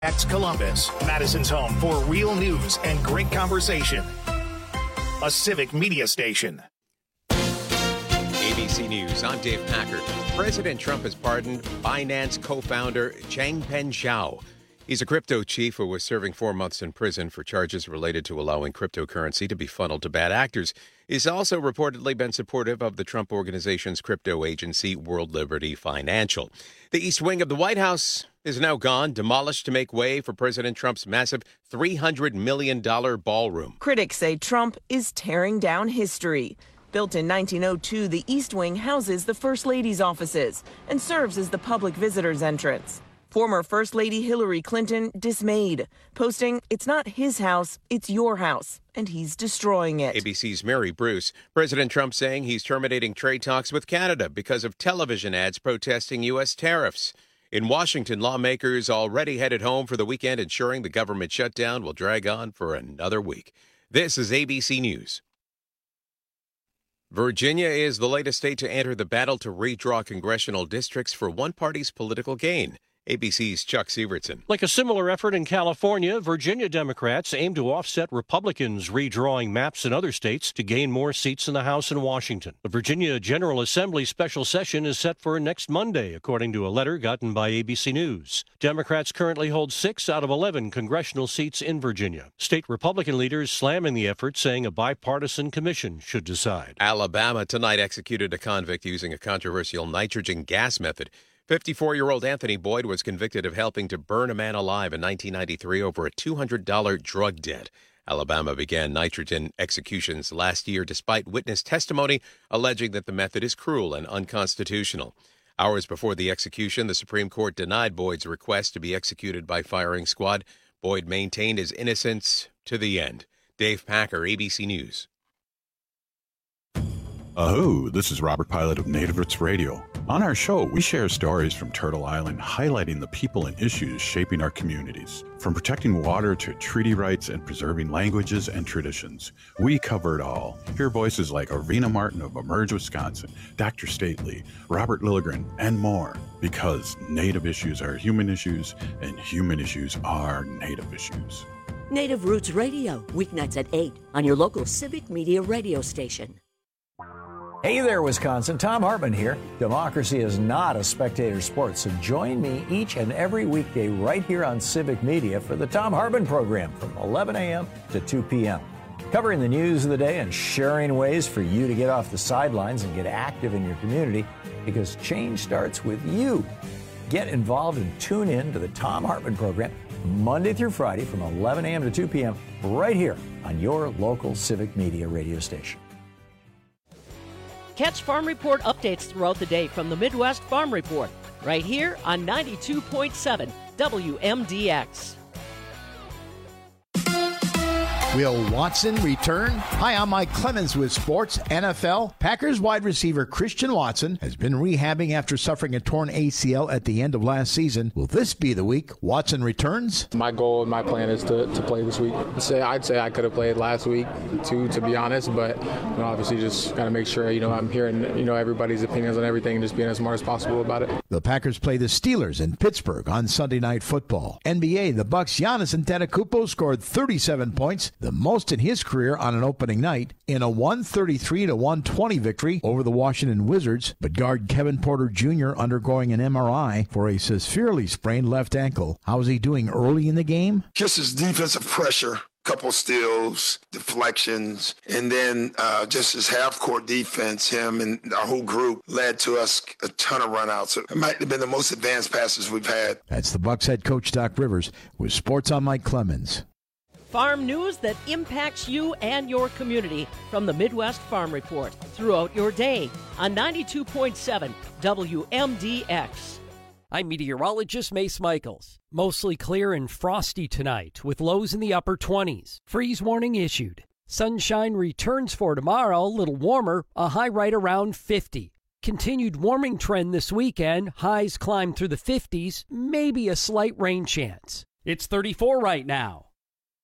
Columbus, Madison's home for real news and great conversation. A civic media station. ABC News, I'm Dave Packard. President Trump has pardoned Binance co-founder Changpeng Zhao. He's a crypto chief who was serving 4 months in prison for charges related to allowing cryptocurrency to be funneled to bad actors. He's also reportedly been supportive of the Trump Organization's crypto agency, World Liberty Financial. The East Wing of the White House is now gone, demolished to make way for President Trump's massive $300 million ballroom. Critics say Trump is tearing down history. Built in 1902, the East Wing houses the First Lady's offices and serves as the public visitors entrance. Former First Lady Hillary Clinton dismayed, posting, "It's not his house, it's your house, and he's destroying it." ABC's Mary Bruce. President Trump saying he's terminating trade talks with Canada because of television ads protesting U.S. tariffs. In Washington, lawmakers already headed home for the weekend, ensuring the government shutdown will drag on for another week. This is ABC News. Virginia is the latest state to enter the battle to redraw congressional districts for one party's political gain. ABC's Chuck Sievertson. Like a similar effort in California, Virginia Democrats aim to offset Republicans redrawing maps in other states to gain more seats in the House and Washington. The Virginia General Assembly special session is set for next Monday, according to a letter gotten by ABC News. Democrats currently hold 6 out of 11 congressional seats in Virginia. State Republican leaders slamming the effort, saying a bipartisan commission should decide. Alabama tonight executed a convict using a controversial nitrogen gas method. 54-year-old Anthony Boyd was convicted of helping to burn a man alive in 1993 over a $200 drug debt. Alabama began nitrogen executions last year despite witness testimony alleging that the method is cruel and unconstitutional. Hours before the execution, the Supreme Court denied Boyd's request to be executed by firing squad. Boyd maintained his innocence to the end. Dave Packer, ABC News. Aho, this is Robert Pilot of Native Roots Radio. On our show, we share stories from Turtle Island, highlighting the people and issues shaping our communities. From protecting water to treaty rights and preserving languages and traditions, we cover it all. Hear voices like Arvina Martin of Emerge, Wisconsin, Dr. Stately, Robert Lilligren, and more. Because Native issues are human issues, and human issues are Native issues. Native Roots Radio, weeknights at 8 on your local civic media radio station. Hey there, Wisconsin. Tom Hartman here. Democracy is not a spectator sport, so join me each and every weekday right here on Civic Media for the Tom Hartman program from 11 a.m. to 2 p.m. Covering the news of the day and sharing ways for you to get off the sidelines and get active in your community, because change starts with you. Get involved and tune in to the Tom Hartman program Monday through Friday from 11 a.m. to 2 p.m. right here on your local Civic Media radio station. Catch Farm Report updates throughout the day from the Midwest Farm Report, right here on 92.7 WMDX. Will Watson return? Hi, I'm Mike Clemens with Sports NFL. Packers wide receiver Christian Watson has been rehabbing after suffering a torn ACL at the end of last season. Will this be the week Watson returns? My goal and my plan is to play this week. I'd say I could have played last week too, to be honest, but obviously just got to make sure I'm hearing everybody's opinions on everything and just being as smart as possible about it. The Packers play the Steelers in Pittsburgh on Sunday Night Football. NBA, the Bucks' Giannis Antetokounmpo scored 37 points, the most in his career on an opening night, in a 133-120 victory over the Washington Wizards. But guard Kevin Porter Jr. undergoing an MRI for a severely sprained left ankle. How's he doing early in the game? Just his defensive pressure. Couple steals, deflections, and then just his half-court defense, him and our whole group led to us a ton of runouts. It might have been the most advanced passes we've had. That's the Bucks head coach Doc Rivers with Sports on Mike Clemens. Farm news that impacts you and your community from the Midwest Farm Report throughout your day on 92.7 WMDX. I'm meteorologist Mace Michaels. Mostly clear and frosty tonight with lows in the upper 20s. Freeze warning issued. Sunshine returns for tomorrow, a little warmer, a high right around 50. Continued warming trend this weekend, highs climb through the 50s, maybe a slight rain chance. It's 34 right now.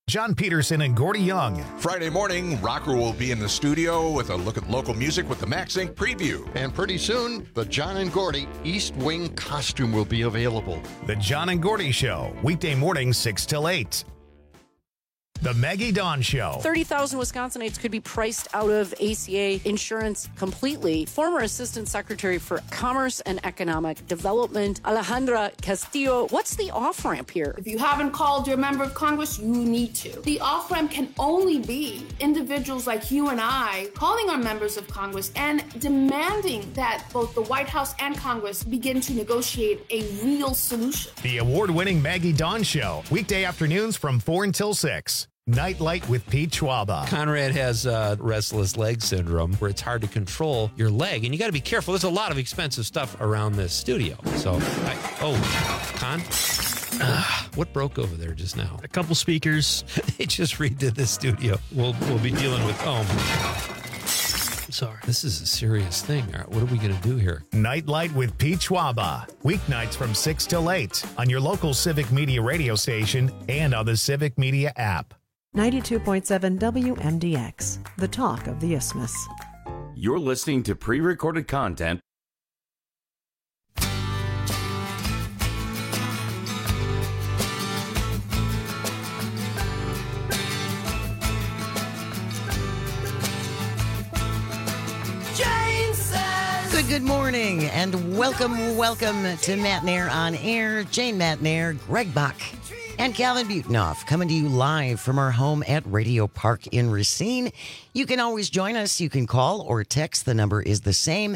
John Peterson and Gordy Young. Friday morning, Rocker will be in the studio with a look at local music with the Max Inc. preview. And pretty soon, the John and Gordy East Wing costume will be available. The John and Gordy Show, weekday mornings 6 till 8. The Maggie Dawn Show. 30,000 Wisconsinites could be priced out of ACA insurance completely. Former Assistant Secretary for Commerce and Economic Development, Alejandra Castillo. What's the off-ramp here? If you haven't called your member of Congress, you need to. The off-ramp can only be individuals like you and I calling our members of Congress and demanding that both the White House and Congress begin to negotiate a real solution. The award-winning Maggie Dawn Show, weekday afternoons from 4 until 6. Nightlight with Pete Schwaba. Conrad has restless leg syndrome where it's hard to control your leg, and you got to be careful. There's a lot of expensive stuff around this studio. So, Con? What broke over there just now? A couple speakers. They just redid this studio. We'll be dealing with Sorry. This is a serious thing. All right, what are we going to do here? Nightlight with Pete Schwaba. Weeknights from 6 till 8 on your local Civic Media radio station and on the Civic Media app. 92.7 WMDX, the talk of the Isthmus. You're listening to pre-recorded content. Good morning, and welcome to Matt Nair on Air. Jane Matt Nair, Greg Bach, and Calvin Butenoff coming to you live from our home at Radio Park in Racine. You can always join us. You can call or text. The number is the same,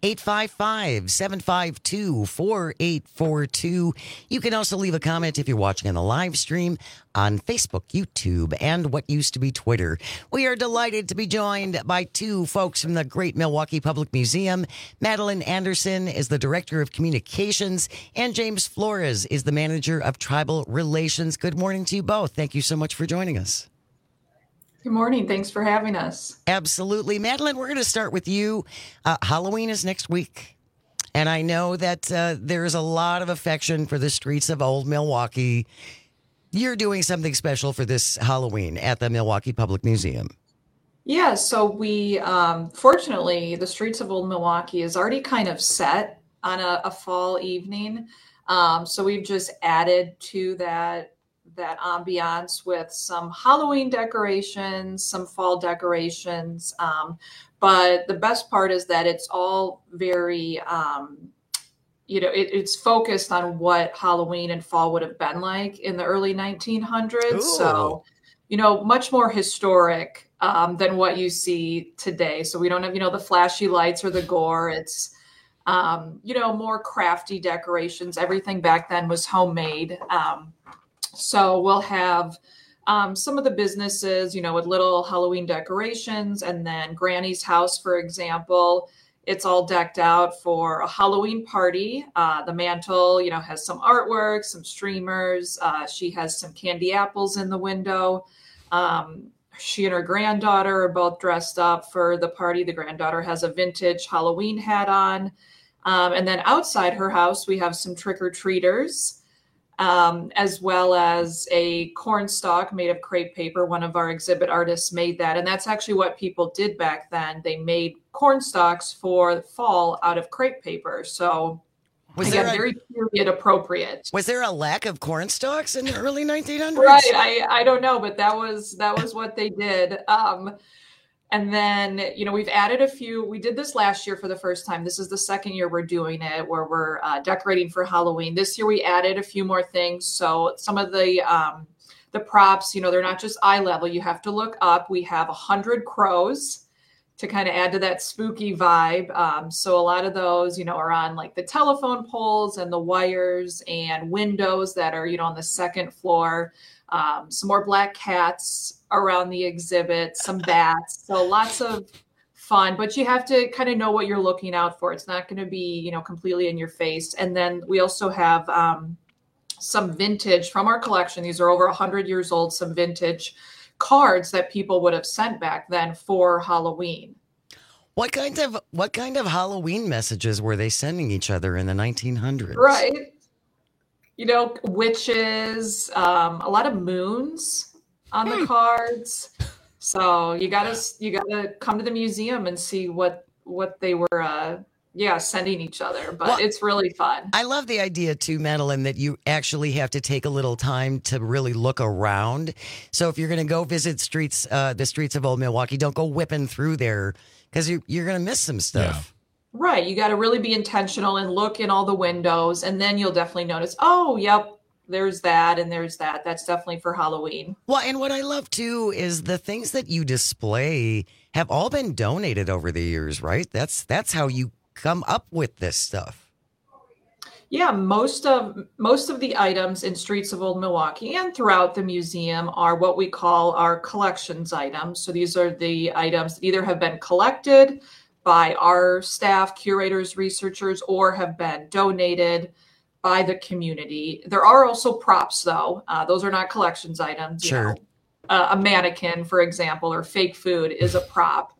855-752-4842. You can also leave a comment if you're watching on the live stream on Facebook, YouTube, and what used to be Twitter. We are delighted to be joined by two folks from the Great Milwaukee Public Museum. Madeline Anderson is the Director of Communications, and James Flores is the Manager of Tribal Relations. Good morning to you both. Thank you so much for joining us. Good morning. Thanks for having us. Absolutely. Madeline, we're going to start with you. Halloween is next week, and I know that there's a lot of affection for the streets of old Milwaukee. You're doing something special for this Halloween at the Milwaukee Public Museum. Yeah, so we, fortunately, the streets of old Milwaukee is already kind of set on a fall evening. So we've just added to that ambiance with some Halloween decorations, some fall decorations. But the best part is that it's all very, it's focused on what Halloween and fall would have been like in the early 1900s. Ooh. So, much more historic than what you see today. So we don't have, the flashy lights or the gore. It's, more crafty decorations. Everything back then was homemade. So we'll have some of the businesses, with little Halloween decorations, and then Granny's house, for example, it's all decked out for a Halloween party. The mantle, has some artwork, some streamers. She has some candy apples in the window. She and her granddaughter are both dressed up for the party. The granddaughter has a vintage Halloween hat on. And then outside her house, we have some trick-or-treaters. As well as a corn stalk made of crepe paper. One of our exhibit artists made that. And that's actually what people did back then. They made corn stalks for the fall out of crepe paper. So very period appropriate. Was there a lack of corn stalks in the early 1900s? Right. I don't know, but that was what they did. And then, we've added a few. We did this last year for the first time. This is the second year we're doing it, where we're decorating for Halloween. This year we added a few more things. So some of the props, they're not just eye level. You have to look up. We have 100 crows to kind of add to that spooky vibe. So a lot of those, are on like the telephone poles and the wires and windows that are, on the second floor. Some more black cats around the exhibit, some bats. So lots of fun, but you have to kind of know what you're looking out for. It's not going to be, completely in your face. And then we also have some vintage from our collection. These are over 100 years old, some vintage cards that people would have sent back then for Halloween. What kind of Halloween messages were they sending each other in the 1900s? Right. Witches, a lot of moons. on the cards. So you gotta come to the museum and see what they were sending each other. But it's really fun. I love the idea too, Madeline, that you actually have to take a little time to really look around. So if you're going to go visit the streets of Old Milwaukee, don't go whipping through there because you're going to miss some stuff. Yeah. Right. You got to really be intentional and look in all the windows, and then you'll definitely notice, oh, yep, there's that and there's that. That's definitely for Halloween. Well, and what I love too is the things that you display have all been donated over the years, right? That's how you come up with this stuff. Yeah, most of the items in Streets of Old Milwaukee and throughout the museum are what we call our collections items. So these are the items that either have been collected by our staff, curators, researchers, or have been donated by the community. There are also props, though. Those are not collections items. Sure. A mannequin, for example, or fake food is a prop.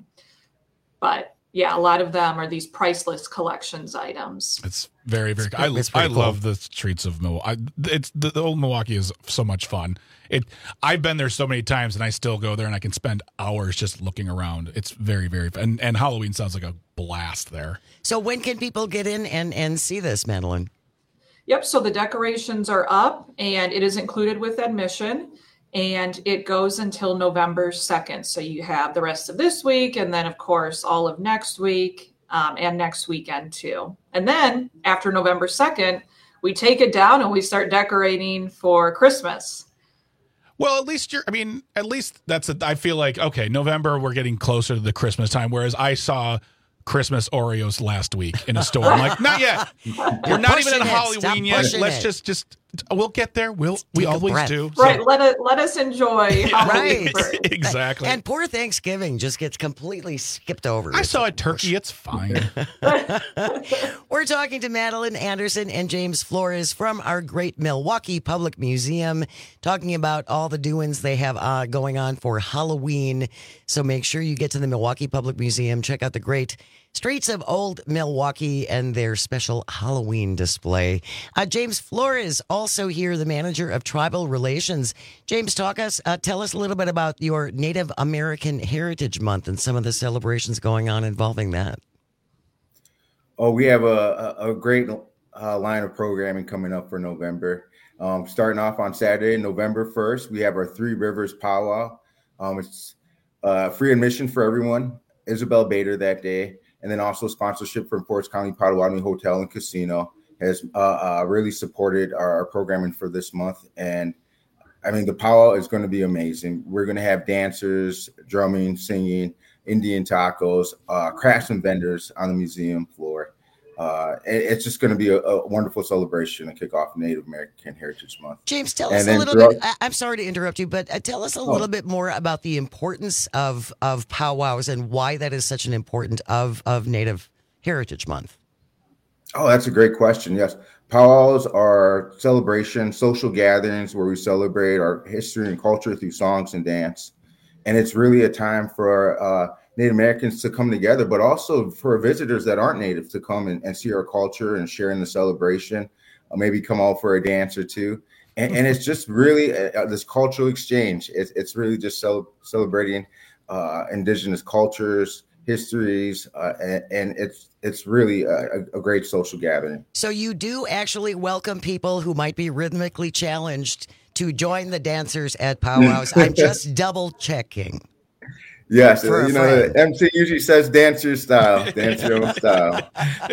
But yeah, a lot of them are these priceless collections items. It's very, very cool. I love the streets of Milwaukee. It's the old Milwaukee is so much fun. I've been there so many times, and I still go there, and I can spend hours just looking around. It's very, very fun. And Halloween sounds like a blast there. So when can people get in and see this, Madeline? Yep. So the decorations are up, and it is included with admission. And it goes until November 2nd. So you have the rest of this week, and then, of course, all of next week and next weekend, too. And then after November 2nd, we take it down and we start decorating for Christmas. Well, at least I feel like, okay, November, we're getting closer to the Christmas time, whereas I saw Christmas Oreos last week in a store. I'm like, not yet. We're not even at Halloween yet. Let's just we'll get there. We always do. So. Right. Let us enjoy Halloween. Right. Exactly. And poor Thanksgiving just gets completely skipped over. I saw a turkey. It's fine. We're talking to Madeline Anderson and James Flores from our great Milwaukee Public Museum, talking about all the doings they have going on for Halloween. So make sure you get to the Milwaukee Public Museum. Check out the great Streets of Old Milwaukee and their special Halloween display. James Flores also here, the manager of Tribal Relations. James, tell us a little bit about your Native American Heritage Month and some of the celebrations going on involving that. Oh, we have a great line of programming coming up for November. Starting off on Saturday, November 1st, we have our Three Rivers Powwow. It's free admission for everyone. Isabel Bader that day. And then also sponsorship from Forest County Potawatomi Hotel and Casino has really supported our programming for this month. And I mean, the powwow is going to be amazing. We're going to have dancers, drumming, singing, Indian tacos, crafts and vendors on the museum floor. It's just going to be a wonderful celebration to kick off Native American Heritage Month. James, tell us a little bit. I'm sorry to interrupt you, but tell us a little bit more about the importance of powwows and why that is such an important of Native Heritage Month. Oh, that's a great question. Yes. Powwows are celebration, social gatherings where we celebrate our history and culture through songs and dance. And it's really a time for Native Americans to come together, but also for visitors that aren't Native to come and see our culture and share in the celebration, maybe come out for a dance or two. And it's just really this cultural exchange. It's really just celebrating indigenous cultures, histories, and it's really a great social gathering. So you do actually welcome people who might be rhythmically challenged to join the dancers at powwows. I'm just double checking. Yes, the MC usually says dance your style, dance your own style.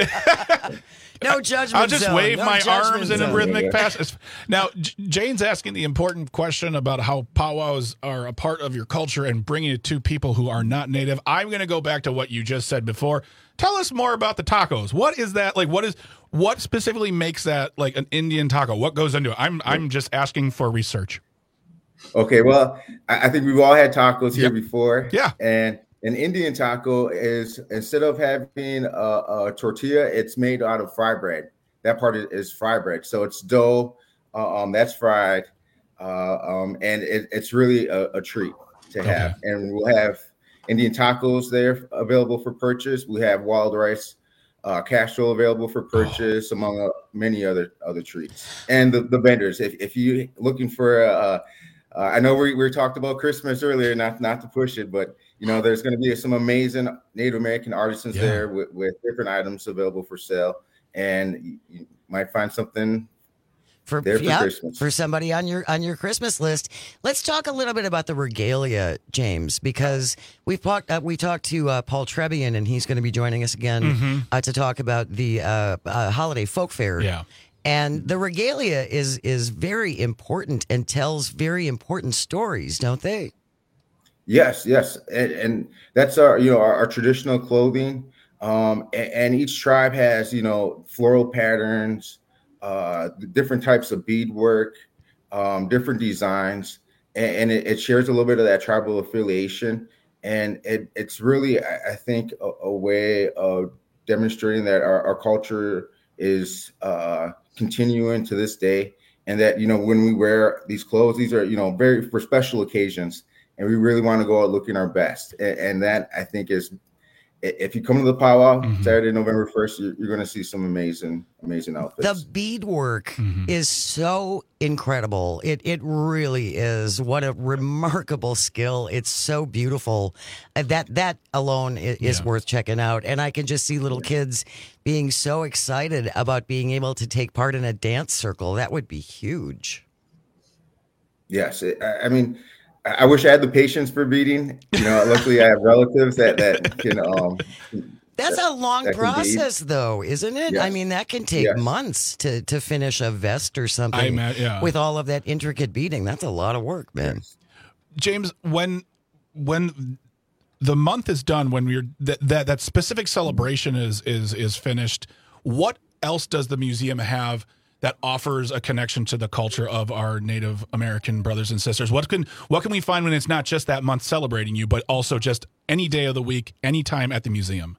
No judgment. I'll just wave my arms in a rhythmic pass. Now, Jane's asking the important question about how powwows are a part of your culture and bringing it to people who are not Native. I'm going to go back to what you just said before. Tell us more about the tacos. What is that like? What specifically makes that like an Indian taco? What goes into it? I'm just asking for research. Okay, well, I think we've all had tacos here before. Yeah, and an Indian taco is, instead of having a tortilla, it's made out of fry bread. That part is fry bread. So it's dough that's fried, and it's really a treat to have. Okay. And we'll have Indian tacos there available for purchase. We have wild rice casserole available for purchase, among many other treats. And the vendors, if you're looking for I know we talked about Christmas earlier, not to push it, but there's going to be some amazing Native American artisans there with different items available for sale, and you might find something for Christmas for somebody on your Christmas list. Let's talk a little bit about the regalia, James, because we talked to Paul Trebian, and he's going to be joining us again to talk about the holiday folk fair. Yeah. And the regalia is very important and tells very important stories, don't they? Yes, and that's our traditional clothing. And each tribe has floral patterns, different types of beadwork, different designs, and it shares a little bit of that tribal affiliation. And it's really, I think, a way of demonstrating that our culture is continuing to this day, and that when we wear these clothes, these are very for special occasions, and we really want to go out looking our best. And that, I think, is, if you come to the powwow Saturday, November 1st, you're going to see some amazing outfits. The beadwork is so incredible. It really is. What a remarkable skill. It's so beautiful. That alone is worth checking out. And I can just see little kids being so excited about being able to take part in a dance circle. That would be huge. Yes. I mean, I wish I had the patience for beading. Luckily I have relatives that can. That's a long process, though, isn't it? Yes. I mean, that can take months to finish a vest or something with all of that intricate beading. That's a lot of work, man. James, when the month is done, when we're that specific celebration is finished, what else does the museum have that offers a connection to the culture of our Native American brothers and sisters? What can we find when it's not just that month celebrating you, but also just any day of the week, any time at the museum?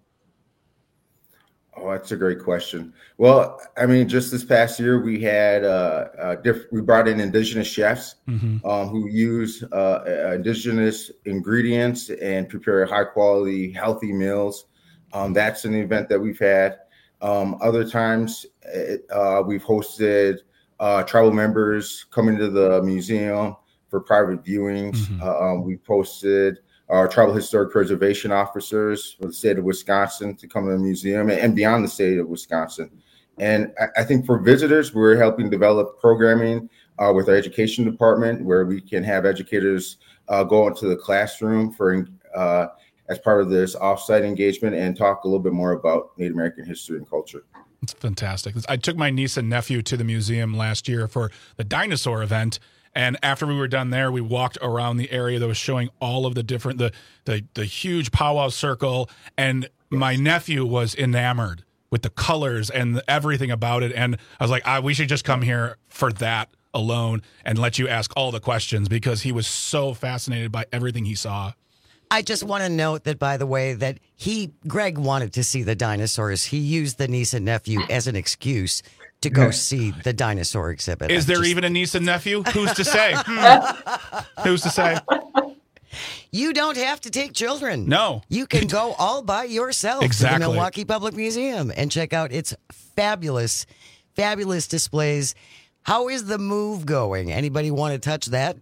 Oh, that's a great question. Well, I mean, just this past year, we had we brought in indigenous chefs who use indigenous ingredients and prepare high quality, healthy meals. That's an event that we've had. Other times, we've hosted tribal members coming to the museum for private viewings. We've hosted our tribal historic preservation officers for the state of Wisconsin to come to the museum and beyond the state of Wisconsin. And I think for visitors, we're helping develop programming with our education department, where we can have educators go into the classroom for as part of this offsite engagement and talk a little bit more about Native American history and culture. It's fantastic. I took my niece and nephew to the museum last year for the dinosaur event. And after we were done there, we walked around the area that was showing all of the different, the huge powwow circle. And my nephew was enamored with the colors and everything about it. And I was like, we should just come here for that alone and let you ask all the questions, because he was so fascinated by everything he saw. I just want to note that, by the way, that Greg wanted to see the dinosaurs. He used the niece and nephew as an excuse to go see the dinosaur exhibit. Is there even a niece and nephew? Who's to say? Who's to say? You don't have to take children. No. You can go all by yourself to the Milwaukee Public Museum and check out its fabulous, fabulous displays. How is the move going? Anybody want to touch that?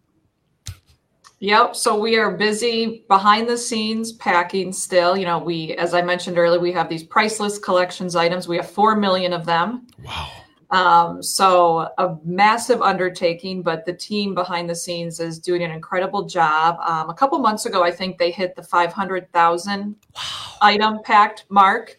Yep. So we are busy behind the scenes packing still. As I mentioned earlier, we have these priceless collections items. We have 4 million of them. Wow. So a massive undertaking, but the team behind the scenes is doing an incredible job. A couple months ago, I think they hit the 500,000 item packed mark.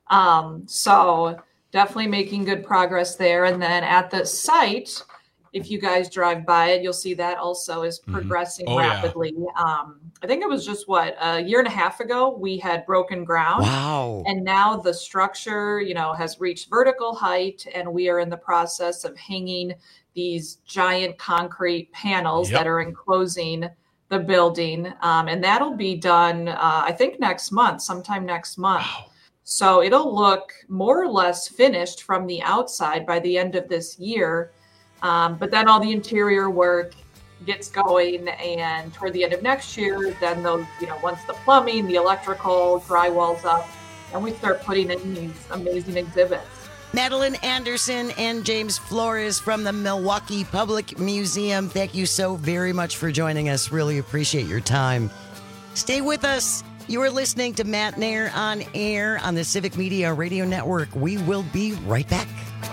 So definitely making good progress there. And then at the site, if you guys drive by it, you'll see that also is progressing rapidly. Yeah. I think it was just a year and a half ago, we had broken ground. Wow. And now the structure, has reached vertical height, and we are in the process of hanging these giant concrete panels that are enclosing the building. And that'll be done, I think sometime next month. Wow. So it'll look more or less finished from the outside by the end of this year. But then all the interior work gets going, and toward the end of next year, then those, once the plumbing, the electrical, drywall's up, and we start putting in these amazing exhibits. Madeline Anderson and James Flores from the Milwaukee Public Museum, thank you so very much for joining us. Really appreciate your time. Stay with us. You are listening to Matt Nair on air on the Civic Media Radio Network. We will be right back.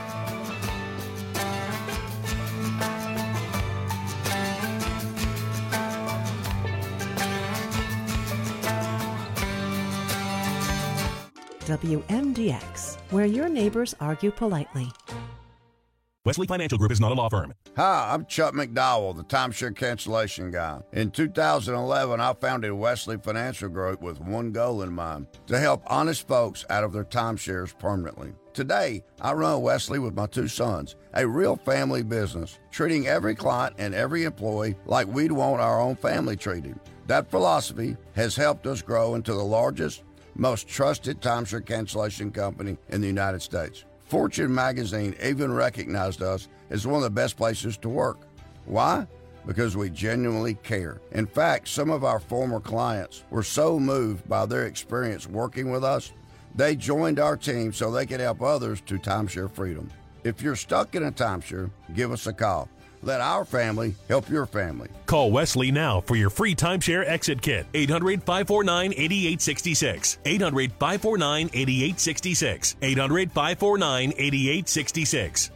WMDX, where your neighbors argue politely. Wesley Financial Group is not a law firm. Hi, I'm Chuck McDowell, the timeshare cancellation guy. In 2011, I founded Wesley Financial Group with one goal in mind, to help honest folks out of their timeshares permanently. Today, I run Wesley with my two sons, a real family business, treating every client and every employee like we'd want our own family treated. That philosophy has helped us grow into the largest, most trusted timeshare cancellation company in the United States. Fortune magazine even recognized us as one of the best places to work. Why? Because we genuinely care. In fact, some of our former clients were so moved by their experience working with us, they joined our team so they could help others to timeshare freedom. If you're stuck in a timeshare, give us a call. Let our family help your family. Call Wesley now for your free timeshare exit kit. 800-549-8866. 800-549-8866. 800-549-8866.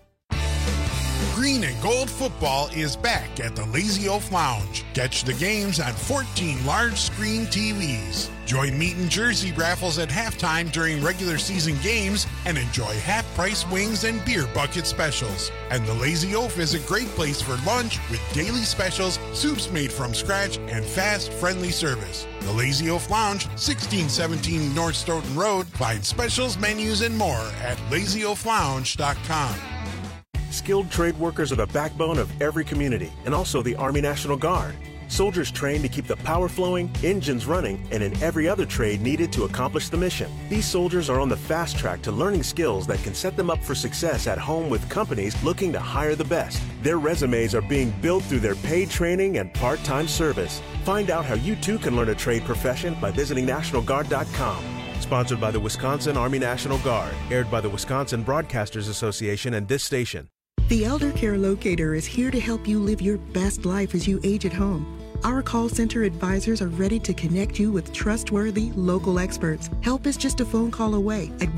Green and Gold football is back at the Lazy Oaf Lounge. Catch the games on 14 large-screen TVs. Join Meat and Jersey raffles at halftime during regular season games and enjoy half-price wings and beer bucket specials. And the Lazy Oaf is a great place for lunch with daily specials, soups made from scratch, and fast, friendly service. The Lazy Oaf Lounge, 1617 North Stoughton Road. Find specials, menus, and more at lazyoaflounge.com. Skilled trade workers are the backbone of every community, and also the Army National Guard. Soldiers trained to keep the power flowing, engines running, and in every other trade needed to accomplish the mission. These soldiers are on the fast track to learning skills that can set them up for success at home with companies looking to hire the best. Their resumes are being built through their paid training and part-time service. Find out how you too can learn a trade profession by visiting NationalGuard.com. Sponsored by the Wisconsin Army National Guard. Aired by the Wisconsin Broadcasters Association and this station. The Elder Care Locator is here to help you live your best life as you age at home. Our call center advisors are ready to connect you with trustworthy local experts. Help is just a phone call away at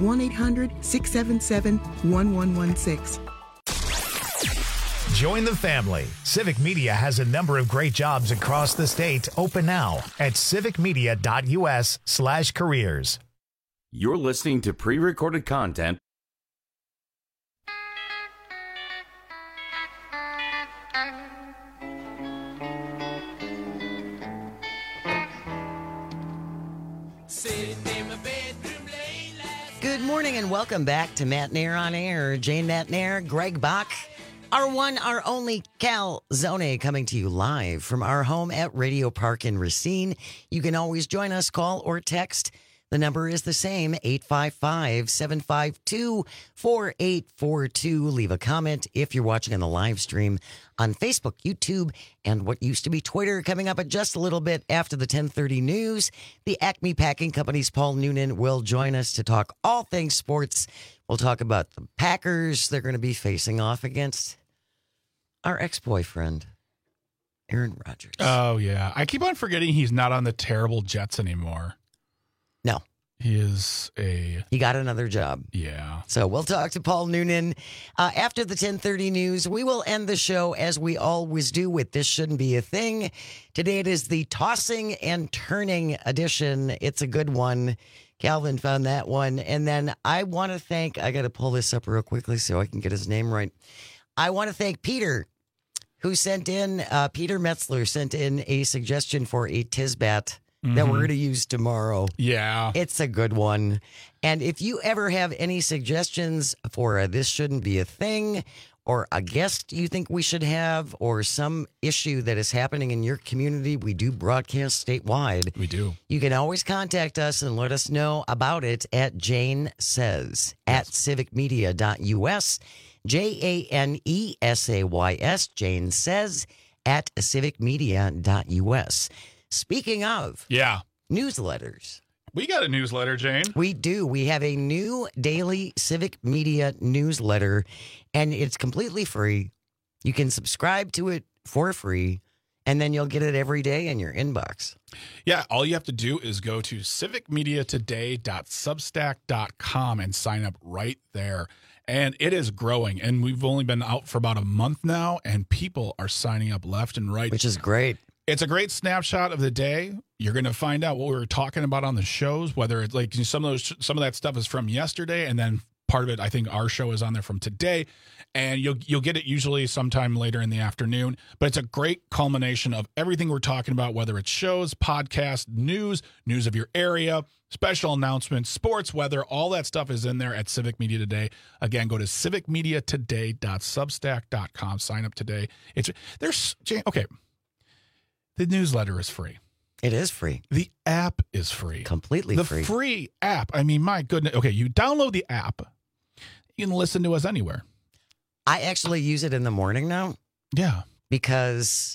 1-800-677-1116. Join the family. Civic Media has a number of great jobs across the state open now at civicmedia.us/careers. You're listening to pre-recorded content. Good morning and welcome back to Matt Nair on Air. Jane Matt Nair, Greg Bach, our one, our only Cal Zone coming to you live from our home at Radio Park in Racine. You can always join us, call or text. The number is the same, 855-752-4842. Leave a comment if you're watching on the live stream on Facebook, YouTube, and what used to be Twitter. Coming up at just a little bit after the 10:30 news, the Acme Packing Company's Paul Noonan will join us to talk all things sports. We'll talk about the Packers. They're going to be facing off against our ex-boyfriend, Aaron Rodgers. Oh, yeah. I keep on forgetting he's not on the terrible Jets anymore. No. He got another job. Yeah. So we'll talk to Paul Noonan after the 10:30 news. We will end the show as we always do with This Shouldn't Be a Thing. Today it is the Tossing and Turning edition. It's a good one. Calvin found that one. And then I want to thank, I got to pull this up real quickly so I can get his name right. I want to thank Peter, who sent in, Peter Metzler sent in a suggestion for a Tisbat that we're going to use tomorrow. Yeah. It's a good one. And if you ever have any suggestions for This Shouldn't Be a Thing, or a guest you think we should have, or some issue that is happening in your community, we do broadcast statewide. We do. You can always contact us and let us know about it at Jane Says at civicmedia.us. JANESAYS, Jane Says at civicmedia.us. Speaking of newsletters, We got a newsletter, Jane. We do. We have a new daily Civic Media newsletter, and it's completely free. You can subscribe to it for free, and then you'll get it every day in your inbox. Yeah, all you have to do is go to civicmediatoday.substack.com and sign up right there. And it is growing, and we've only been out for about a month now, and people are signing up left and right. Which is great. It's a great snapshot of the day. You're going to find out what we were talking about on the shows, whether it's like some of that stuff is from yesterday, and then part of it, I think our show is on there from today. And you'll get it usually sometime later in the afternoon. But it's a great culmination of everything we're talking about, whether it's shows, podcasts, news of your area, special announcements, sports, weather, all that stuff is in there at Civic Media Today. Again, go to civicmediatoday.substack.com. Sign up today. Okay. The newsletter is free. It is free. The app is free. Completely free. The free app. I mean, my goodness. Okay, you download the app. You can listen to us anywhere. I actually use it in the morning now. Yeah. Because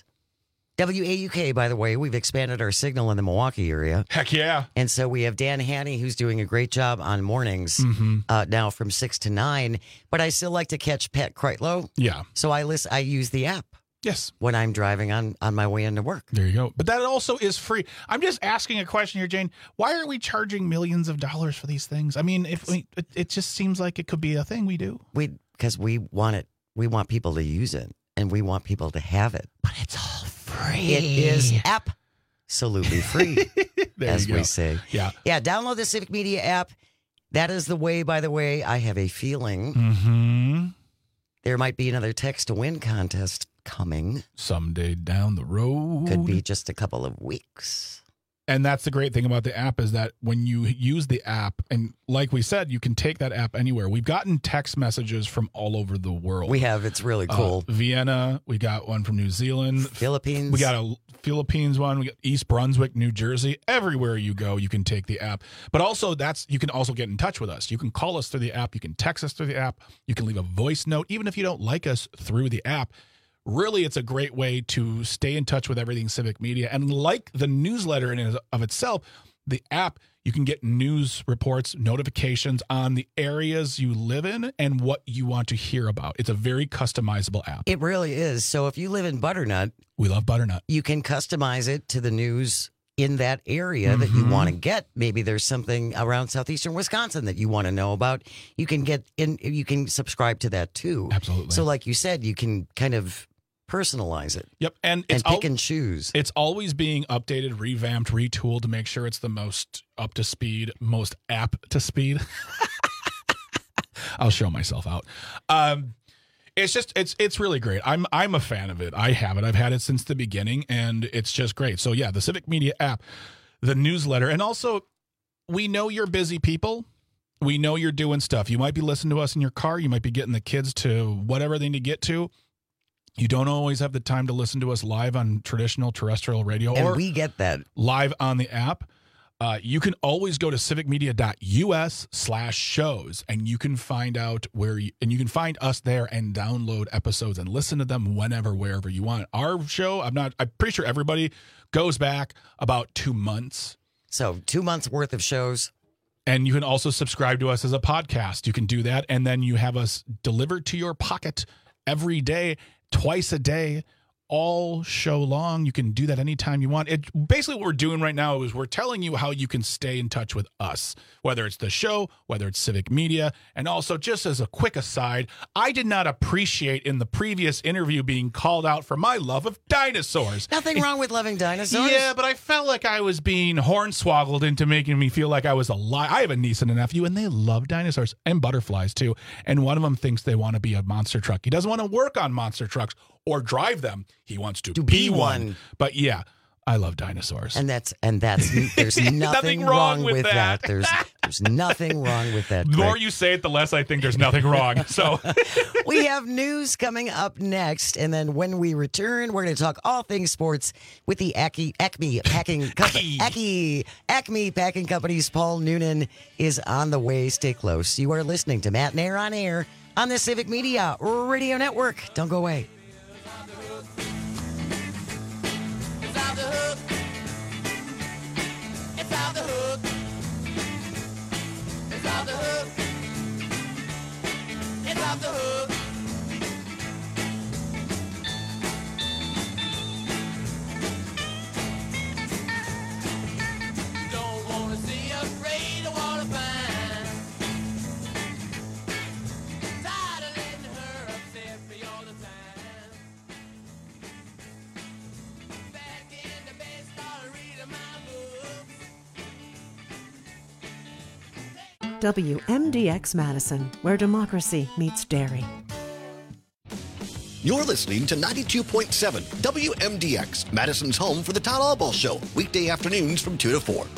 WAUK, by the way, we've expanded our signal in the Milwaukee area. Heck yeah. And so we have Dan Haney, who's doing a great job on mornings now from 6 to 9. But I still like to catch Pat Kreitlow. Yeah. So I use the app. Yes. When I'm driving on my way into work. There you go. But that also is free. I'm just asking a question here, Jane. Why are we charging millions of dollars for these things? I mean, it just seems like it could be a thing we do. Because we want it. We want people to use it, and we want people to have it. But it's all free. It is absolutely free, as we say. Yeah. Yeah, download the Civic Media app. That is the way, by the way, I have a feeling there might be another text to win contest coming. Someday down the road. Could be just a couple of weeks. And that's the great thing about the app is that when you use the app, and like we said, you can take that app anywhere. We've gotten text messages from all over the world. We have. It's really cool. Vienna. We got one from New Zealand. Philippines. We got a Philippines one. We got East Brunswick, New Jersey. Everywhere you go, you can take the app. But also, you can also get in touch with us. You can call us through the app. You can text us through the app. You can leave a voice note, even if you don't like us, through the app. Really, it's a great way to stay in touch with everything Civic Media. And like the newsletter in and of itself, the app, you can get news reports, notifications on the areas you live in and what you want to hear about. It's a very customizable app. It really is. So if you live in Butternut. We love Butternut. You can customize it to the news in that area that you want to get. Maybe there's something around southeastern Wisconsin that you want to know about. You can get in. You can subscribe to that too. Absolutely. So like you said, you can kind of personalize it. Yep. And pick and choose. It's always being updated, revamped, retooled to make sure it's the most up to speed, most app to speed. I'll show myself out. It's just it's really great. I'm a fan of it. I have it. I've had it since the beginning, and it's just great. So yeah, the Civic Media app, the newsletter, and also we know you're busy people. We know you're doing stuff. You might be listening to us in your car. You might be getting the kids to whatever they need to get to. You don't always have the time to listen to us live on traditional terrestrial radio. And or we get that. Live on the app. You can always go to civicmedia.us/shows, and you can find out and you can find us there and download episodes and listen to them whenever, wherever you want. Our show, I'm pretty sure everybody goes back about 2 months. So 2 months worth of shows. And you can also subscribe to us as a podcast. You can do that. And then you have us delivered to your pocket every day, twice a day, all show long. You can do that anytime you want. Basically what we're doing right now is we're telling you how you can stay in touch with us, whether it's the show, whether it's Civic Media. And also, just as a quick aside, I did not appreciate in the previous interview being called out for my love of dinosaurs. Nothing wrong with loving dinosaurs. Yeah, but I felt like I was being hornswoggled into making me feel like I was alive. I have a niece and a nephew, and they love dinosaurs and butterflies too. And one of them thinks they want to be a monster truck. He doesn't want to work on monster trucks or drive them. He wants to be one. But yeah, I love dinosaurs. And there's nothing wrong with that. There's nothing wrong with that. The more you say it, the less I think there's nothing wrong. So we have news coming up next, and then when we return, we're going to talk all things sports with the Acme Packing Company's Paul Noonan is on the way. Stay close. You are listening to Matt and Air on Air on the Civic Media Radio Network. Don't go away. WMDX Madison, where democracy meets dairy. You're listening to 92.7 WMDX, Madison's home for the Todd Albaugh Show, weekday afternoons from 2 to 4.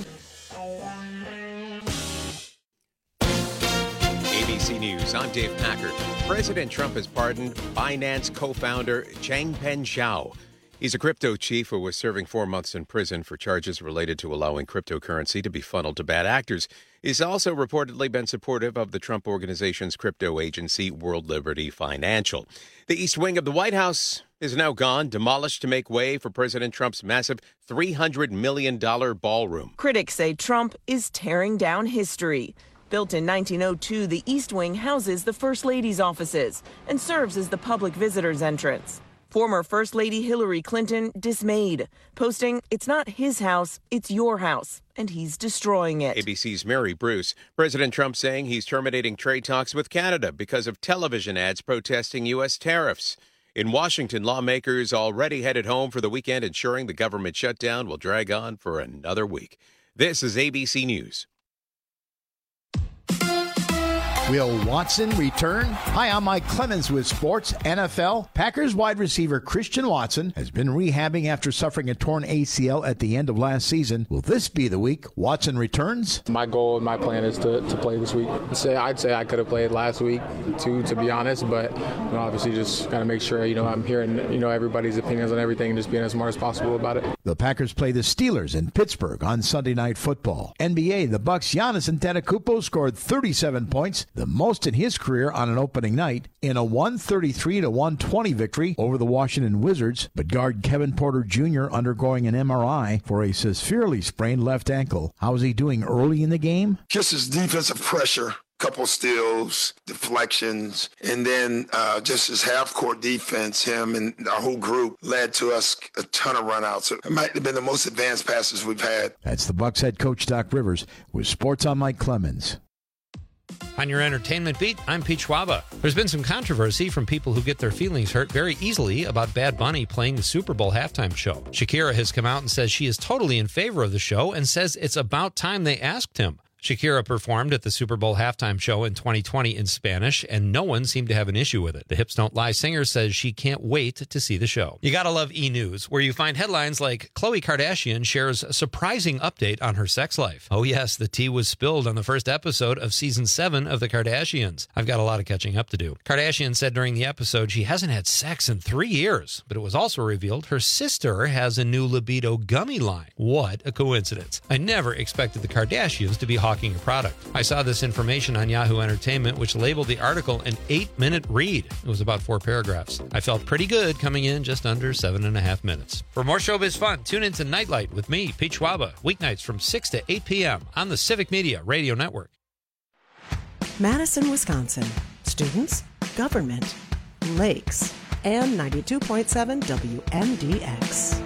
ABC News, I'm Dave Packard. President Trump has pardoned Binance co-founder Changpeng Zhao. He's a crypto chief who was serving 4 months in prison for charges related to allowing cryptocurrency to be funneled to bad actors. He's also reportedly been supportive of the Trump Organization's crypto agency, World Liberty Financial. The East Wing of the White House is now gone, demolished to make way for President Trump's massive $300 million ballroom. Critics say Trump is tearing down history. Built in 1902, the East Wing houses the First Lady's offices and serves as the public visitors entrance. Former First Lady Hillary Clinton dismayed, posting, "It's not his house, it's your house, and he's destroying it." ABC's Mary Bruce. President Trump saying he's terminating trade talks with Canada because of television ads protesting U.S. tariffs. In Washington, lawmakers already headed home for the weekend, ensuring the government shutdown will drag on for another week. This is ABC News. Will Watson return? Hi, I'm Mike Clemens with Sports NFL. Packers wide receiver Christian Watson has been rehabbing after suffering a torn ACL at the end of last season. Will this be the week Watson returns? My goal and my plan is to play this week. I'd say I could have played last week too, to be honest, but obviously just got to make sure I'm hearing everybody's opinions on everything and just being as smart as possible about it. The Packers play the Steelers in Pittsburgh on Sunday Night Football. NBA, the Bucks' Giannis Antetokounmpo scored 37 points, the most in his career on an opening night, in a 133-120 victory over the Washington Wizards. But guard Kevin Porter Jr. undergoing an MRI for a severely sprained left ankle. How is he doing early in the game? Just his defensive pressure. Couple steals, deflections, and then just his half-court defense, him and our whole group led to us a ton of run-outs. It might have been the most advanced passes we've had. That's the Bucks head coach Doc Rivers with Sports on Mike Clemens. On your entertainment beat, I'm Pete Schwaba. There's been some controversy from people who get their feelings hurt very easily about Bad Bunny playing the Super Bowl halftime show. Shakira has come out and says she is totally in favor of the show and says it's about time they asked him. Shakira performed at the Super Bowl halftime show in 2020 in Spanish, and no one seemed to have an issue with it. The Hips Don't Lie singer says she can't wait to see the show. You gotta love E! News, where you find headlines like Khloe Kardashian shares a surprising update on her sex life. Oh yes, the tea was spilled on the first episode of season 7 of The Kardashians. I've got a lot of catching up to do. Kardashian said during the episode she hasn't had sex in 3 years, but it was also revealed her sister has a new libido gummy line. What a coincidence. I never expected the Kardashians to be hawking a product. I saw this information on Yahoo Entertainment, which labeled the article an 8-minute read. It was about 4 paragraphs. I felt pretty good coming in just under 7.5 minutes. For more showbiz fun, tune into Nightlight with me, Pete Schwaba, weeknights from 6 to 8 p.m. on the Civic Media Radio Network. Madison, Wisconsin. Students, government, lakes, and 92.7 WMDX.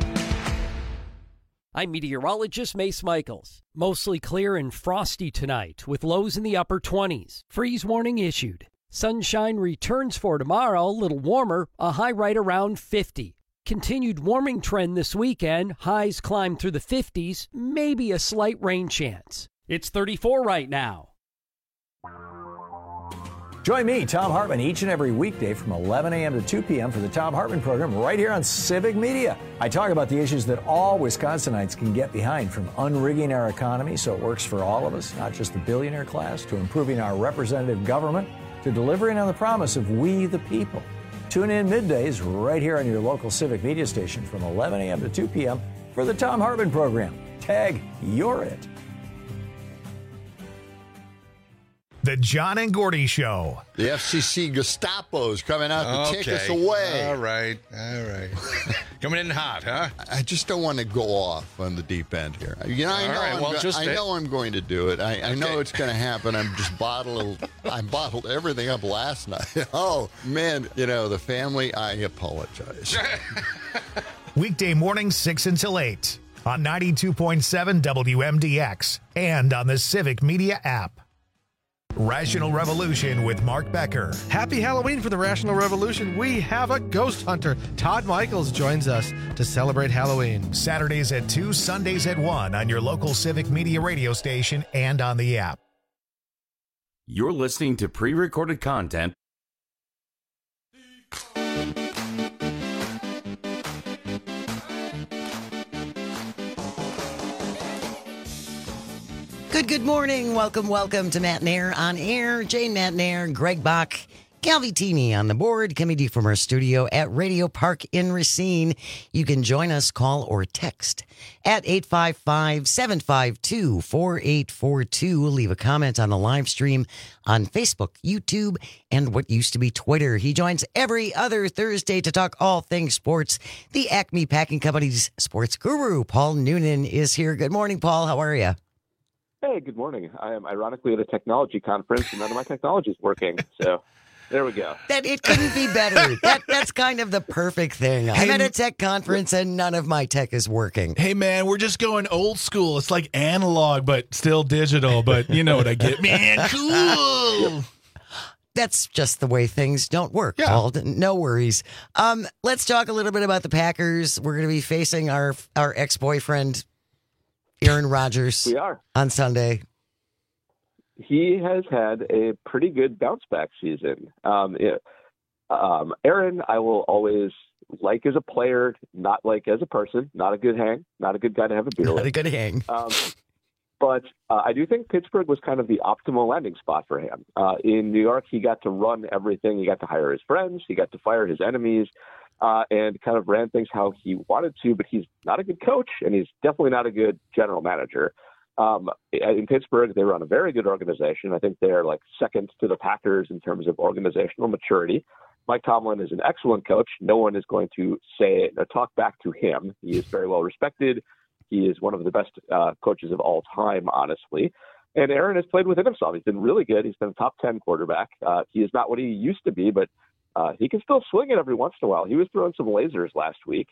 I'm meteorologist Mace Michaels. Mostly clear and frosty tonight with lows in the upper 20s. Freeze warning issued. Sunshine returns for tomorrow, a little warmer, a high right around 50. Continued warming trend this weekend, highs climb through the 50s, maybe a slight rain chance. It's 34 right now. Join me, Tom Hartman, each and every weekday from 11 a.m. to 2 p.m. for the Tom Hartman program right here on Civic Media. I talk about the issues that all Wisconsinites can get behind, from unrigging our economy so it works for all of us, not just the billionaire class, to improving our representative government, to delivering on the promise of we the people. Tune in middays right here on your local Civic Media station from 11 a.m. to 2 p.m. for the Tom Hartman program. Tag, you're it. The John and Gordy Show. The FCC Gestapo's coming out to take us away. All right. Coming in hot, huh? I just don't want to go off on the deep end here. I know I'm going to do it. I know it's going to happen. I bottled everything up last night. Oh, man. The family, I apologize. Weekday mornings 6 until 8 on 92.7 WMDX and on the Civic Media app. Rational Revolution with Mark Becker. Happy Halloween for the Rational Revolution. We have a ghost hunter. Todd Michaels joins us to celebrate Halloween. Saturdays at 2, Sundays at 1 on your local Civic Media radio station and on the app. You're listening to pre-recorded content. Good morning. Welcome to Matt Nair on air. Jane Matt Nair, Greg Bach, Calvi on the board, coming to you from our studio at Radio Park in Racine. You can join us, call or text at 855-752-4842. Leave a comment on the live stream on Facebook, YouTube, and what used to be Twitter. He joins every other Thursday to talk all things sports. The Acme Packing Company's sports guru, Paul Noonan, is here. Good morning, Paul. How are you? Hey, good morning. I am ironically at a technology conference, and none of my technology is working. So there we go. That it couldn't be better. That's kind of the perfect thing. I'm at a tech conference, and none of my tech is working. Hey, man, we're just going old school. It's like analog, but still digital. But you know what I get. Man, cool. That's just the way things don't work, Paul. No worries. Let's talk a little bit about the Packers. We're going to be facing our ex-boyfriend, Aaron Rodgers. We are. On Sunday. He has had a pretty good bounce back season. Aaron, I will always like as a player, not like as a person. Not a good hang. Not a good guy to have a beer with. Not a good hang. But I do think Pittsburgh was kind of the optimal landing spot for him. In New York, he got to run everything. He got to hire his friends. He got to fire his enemies. And kind of ran things how he wanted to, but he's not a good coach, and he's definitely not a good general manager. In Pittsburgh, they run a very good organization. I think they're like second to the Packers in terms of organizational maturity. Mike Tomlin is an excellent coach. No one is going to say or talk back to him. He is very well respected. He is one of the best coaches of all time, honestly. And Aaron has played within himself. He's been really good. He's been a top 10 quarterback. He is not what he used to be, but he can still swing it every once in a while. He was throwing some lasers last week.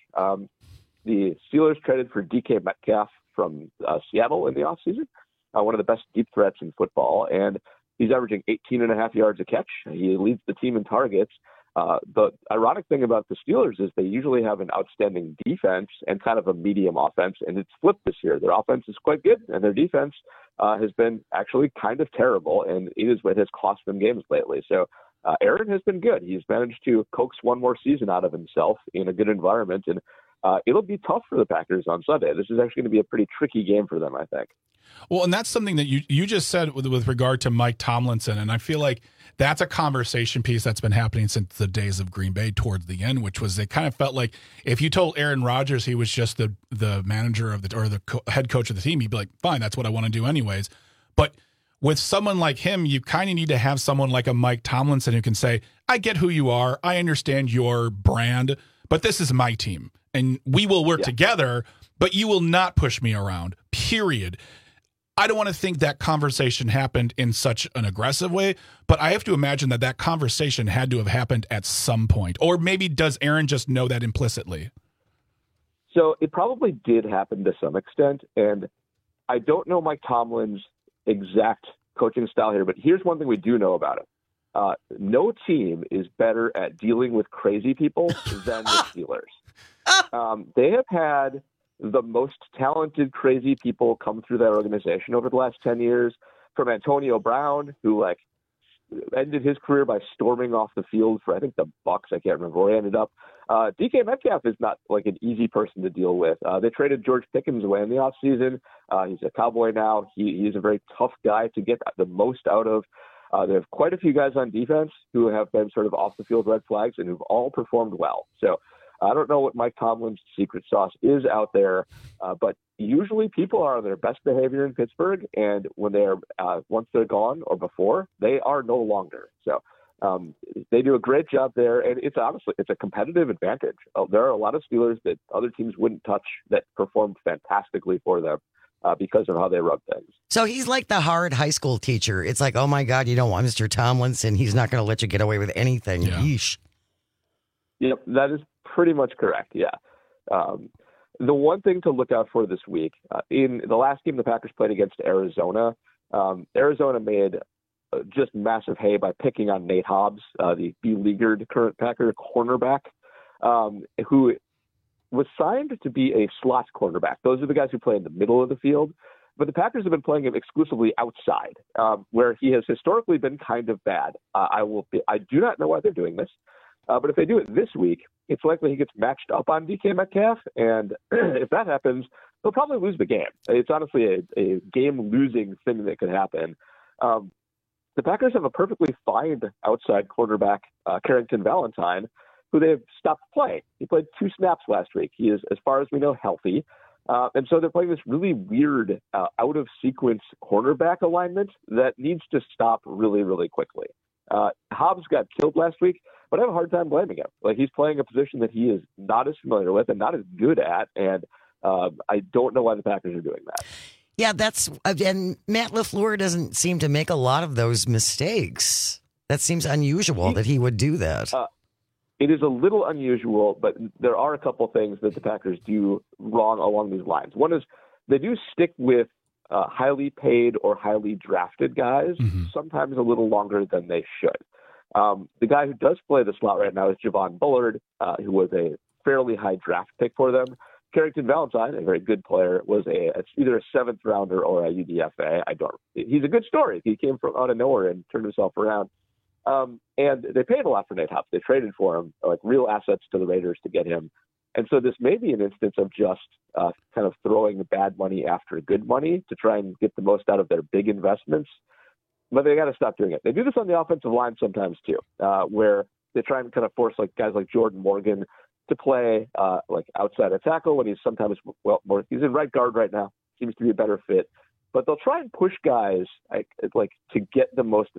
The Steelers traded for DK Metcalf from Seattle in the offseason, one of the best deep threats in football, and he's averaging 18.5 yards a catch. He leads the team in targets. The ironic thing about the Steelers is they usually have an outstanding defense and kind of a medium offense, and it's flipped this year. Their offense is quite good, and their defense has been actually kind of terrible, and it is what has cost them games lately. So Aaron has been good. He's managed to coax one more season out of himself in a good environment, and it'll be tough for the Packers on Sunday. This is actually going to be a pretty tricky game for them, I think. Well, and that's something that you just said with regard to Mike Tomlinson, and I feel like that's a conversation piece that's been happening since the days of Green Bay towards the end, which was they kind of felt like if you told Aaron Rodgers he was just the manager of the head coach of the team, he'd be like, fine, that's what I want to do anyways. But with someone like him, you kind of need to have someone like a Mike Tomlinson who can say, I get who you are. I understand your brand, but this is my team and we will work together, but you will not push me around, period. I don't want to think that conversation happened in such an aggressive way, but I have to imagine that conversation had to have happened at some point. Or maybe does Aaron just know that implicitly? So it probably did happen to some extent, and I don't know Mike Tomlin's exact coaching style here, but here's one thing we do know about it. No team is better at dealing with crazy people than the Steelers. They have had the most talented, crazy people come through that organization over the last 10 years, from Antonio Brown, who ended his career by storming off the field for, I think, the Bucks. I can't remember where he ended up. DK Metcalf is not an easy person to deal with. They traded George Pickens away in the offseason. He's a Cowboy now. He's a very tough guy to get the most out of. There have quite a few guys on defense who have been sort of off the field red flags and who've all performed well. So I don't know what Mike Tomlin's secret sauce is out there, but usually people are on their best behavior in Pittsburgh, and when they're once they're gone or before, they are no longer. So they do a great job there, and it's a competitive advantage. There are a lot of Steelers that other teams wouldn't touch that performed fantastically for them because of how they run things. So he's like the hard high school teacher. It's like, oh my God, you don't want Mr. Tomlinson. He's not going to let you get away with anything. Yeah. Yeesh. Yep, that is pretty much correct. Yeah. The one thing to look out for this week, in the last game the Packers played against Arizona, Arizona made just massive hay by picking on Nate Hobbs, the beleaguered current Packer cornerback, who was signed to be a slot cornerback. Those are the guys who play in the middle of the field. But the Packers have been playing him exclusively outside, where he has historically been kind of bad. I do not know why they're doing this, but if they do it this week, it's likely he gets matched up on DK Metcalf, and if that happens, they'll probably lose the game. It's honestly a game-losing thing that could happen. The Packers have a perfectly fine outside quarterback, Carrington Valentine, who they have stopped playing. He played 2 snaps last week. He is, as far as we know, healthy. And so they're playing this really weird out-of-sequence cornerback alignment that needs to stop really, really quickly. Hobbs got killed last week, but I have a hard time blaming him. Like, he's playing a position that he is not as familiar with and not as good at, and I don't know why the Packers are doing that. Yeah, and Matt LaFleur doesn't seem to make a lot of those mistakes. That seems unusual that he would do that. It is a little unusual, but there are a couple things that the Packers do wrong along these lines. One is they do stick with highly paid or highly drafted guys, sometimes a little longer than they should. The guy who does play the slot right now is Javon Bullard, who was a fairly high draft pick for them. Carrington Valentine, a very good player, was either a 7th rounder or a UDFA. He's a good story. He came from out of nowhere and turned himself around. And they paid a lot for Nate Hobbs. They traded for him, like real assets to the Raiders to get him. And so this may be an instance of just kind of throwing bad money after good money to try and get the most out of their big investments. But they got to stop doing it. They do this on the offensive line sometimes too, where they try and kind of force like guys like Jordan Morgan to play like outside a tackle when he's sometimes he's in right guard right now. Seems to be a better fit. But they'll try and push guys like to get the most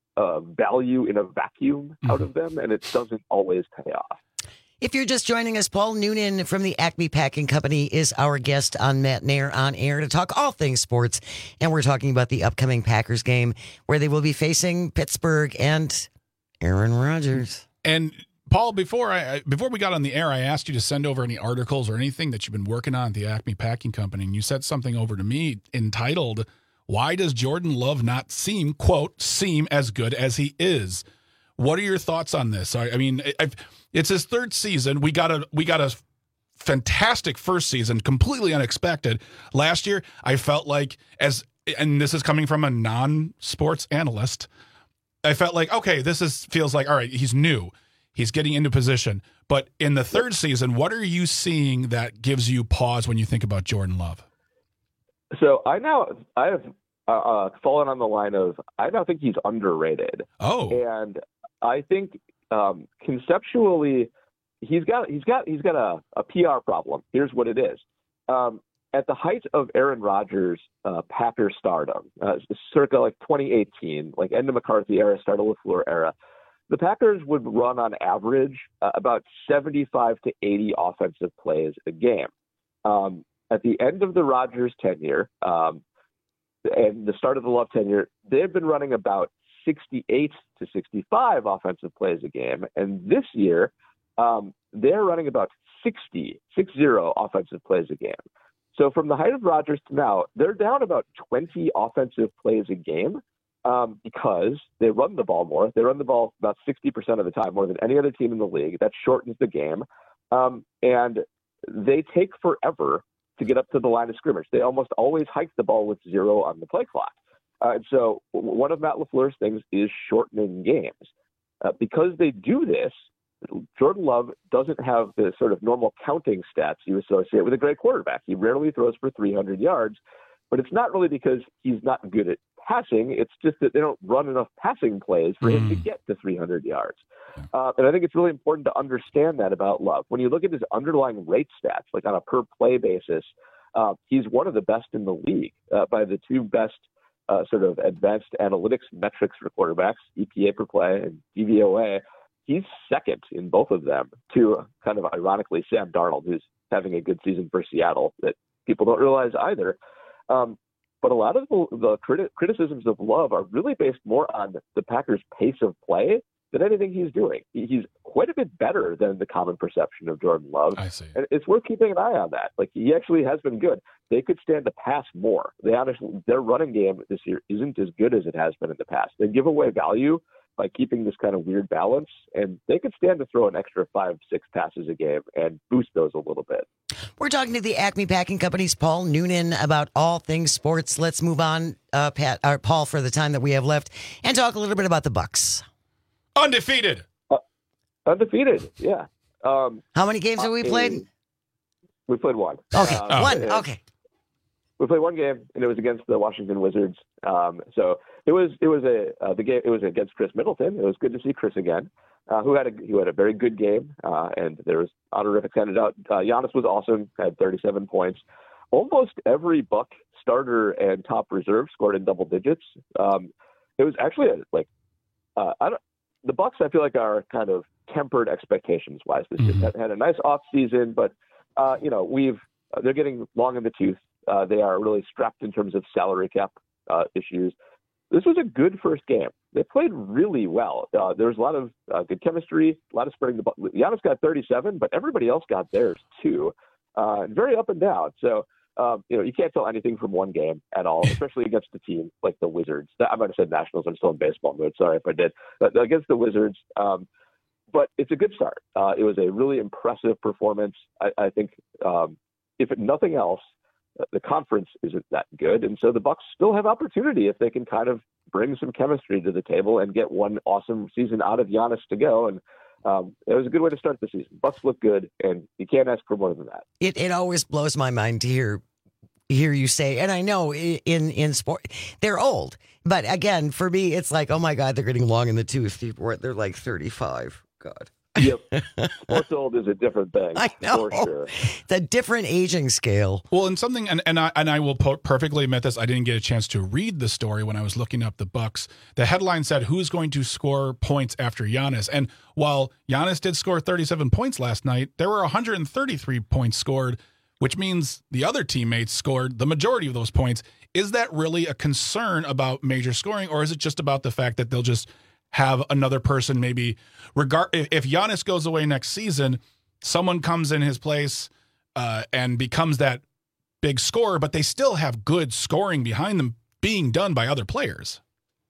value in a vacuum out of them, and it doesn't always pay off. If you're just joining us, Paul Noonan from the Acme Packing Company is our guest on Matt Nair on Air to talk all things sports, and we're talking about the upcoming Packers game where they will be facing Pittsburgh and Aaron Rodgers. And Paul, before we got on the air, I asked you to send over any articles or anything that you've been working on at the Acme Packing Company, and you sent something over to me entitled, "Why Does Jordan Love Not Seem, quote, seem as good as he is?" What are your thoughts on this? I mean, it's his 3rd season. We got a fantastic first season, completely unexpected. Last year, I felt like, and this is coming from a non-sports analyst, I felt like, okay, feels like, all right, he's new. He's getting into position. But in the 3rd season, what are you seeing that gives you pause when you think about Jordan Love? So I have fallen on the line of, I now think he's underrated. Oh. And I think conceptually he's got a PR problem. Here's what it is. At the height of Aaron Rodgers' Packer stardom, circa like 2018, like end of McCarthy era, start of LaFleur era, the Packers would run on average about 75 to 80 offensive plays a game. At the end of the Rodgers tenure and the start of the Love tenure, they've been running about 68 to 65 offensive plays a game. And this year, they're running about 60 offensive plays a game. So from the height of Rodgers to now, they're down about 20 offensive plays a game because they run the ball more. They run the ball about 60% of the time, more than any other team in the league. That shortens the game. And they take forever to get up to the line of scrimmage. They almost always hike the ball with 0 on the play clock. And so one of Matt LaFleur's things is shortening games. Because they do this, Jordan Love doesn't have the sort of normal counting stats you associate with a great quarterback. He rarely throws for 300 yards, but it's not really because he's not good at passing. It's just that they don't run enough passing plays for him to get to 300 yards. And I think it's really important to understand that about Love. When you look at his underlying rate stats, like on a per play basis, he's one of the best in the league by the 2 best sort of advanced analytics metrics for quarterbacks, EPA per play and DVOA. He's second in both of them to kind of ironically Sam Darnold, who's having a good season for Seattle that people don't realize either. But a lot of the criticisms of Love are really based more on the Packers' pace of play than anything he's doing. He's quite a bit better than the common perception of Jordan Love. I see. And it's worth keeping an eye on that. Like, he actually has been good. They could stand to pass more. Their running game this year isn't as good as it has been in the past. They give away value, by keeping this kind of weird balance, and they could stand to throw an extra 5-6 passes a game and boost those a little bit. We're talking to the Acme Packing Company's Paul Noonan about all things sports. Let's move on, Paul, for the time that we have left, and talk a little bit about the Bucks. Undefeated. Undefeated, yeah. How many games have we played? We played one. Okay, one. Okay. We played one game, and it was against the Washington Wizards. So it was the game. It was against Chris Middleton. It was good to see Chris again, who had a very good game, and there was honorifics handed out. Giannis was awesome, had 37 points. Almost every Buck starter and top reserve scored in double digits. It was actually the Bucks, I feel like, are kind of tempered expectations wise. This year had a nice off season, but they're getting long in the tooth. They are really strapped in terms of salary cap issues. This was a good first game. They played really well. There was a lot of good chemistry, a lot of spreading the ball. Giannis got 37, but everybody else got theirs too. Very up and down. So, you can't tell anything from one game at all, especially against a team like the Wizards. I might have said Nationals. I'm still in baseball mood. Sorry if I did. But against the Wizards, but it's a good start. It was a really impressive performance. I think if nothing else, the conference isn't that good, and so the Bucks still have opportunity if they can kind of bring some chemistry to the table and get one awesome season out of Giannis to go. And it was a good way to start the season. Bucks look good, and you can't ask for more than that. It always blows my mind to hear you say, and I know in sport they're old, but again, for me, it's like, oh my God, they're getting long in the tooth. They're like 35. God. Yep. Sports old is a different thing. I know. For sure. The different aging scale. Well, and something, and I will perfectly admit this, I didn't get a chance to read the story when I was looking up the Bucks. The headline said, who's going to score points after Giannis? And while Giannis did score 37 points last night, there were 133 points scored, which means the other teammates scored the majority of those points. Is that really a concern about major scoring, or is it just about the fact that they'll just have another person maybe if Giannis goes away next season, someone comes in his place and becomes that big scorer, but they still have good scoring behind them being done by other players?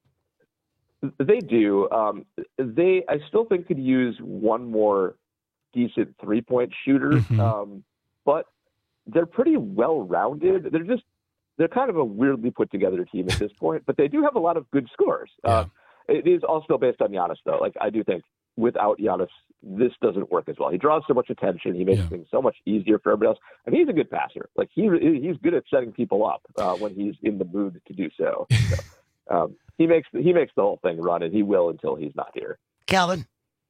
They do. I still think could use one more decent 3-point shooter, but they're pretty well-rounded. They're kind of a weirdly put together team at this point, but they do have a lot of good scorers. Yeah. It is all still based on Giannis, though. Like, I do think without Giannis, this doesn't work as well. He draws so much attention. He makes things so much easier for everybody else. And he's a good passer. Like, he's good at setting people up when he's in the mood to do so. He makes the whole thing run, and he will until he's not here. Calvin's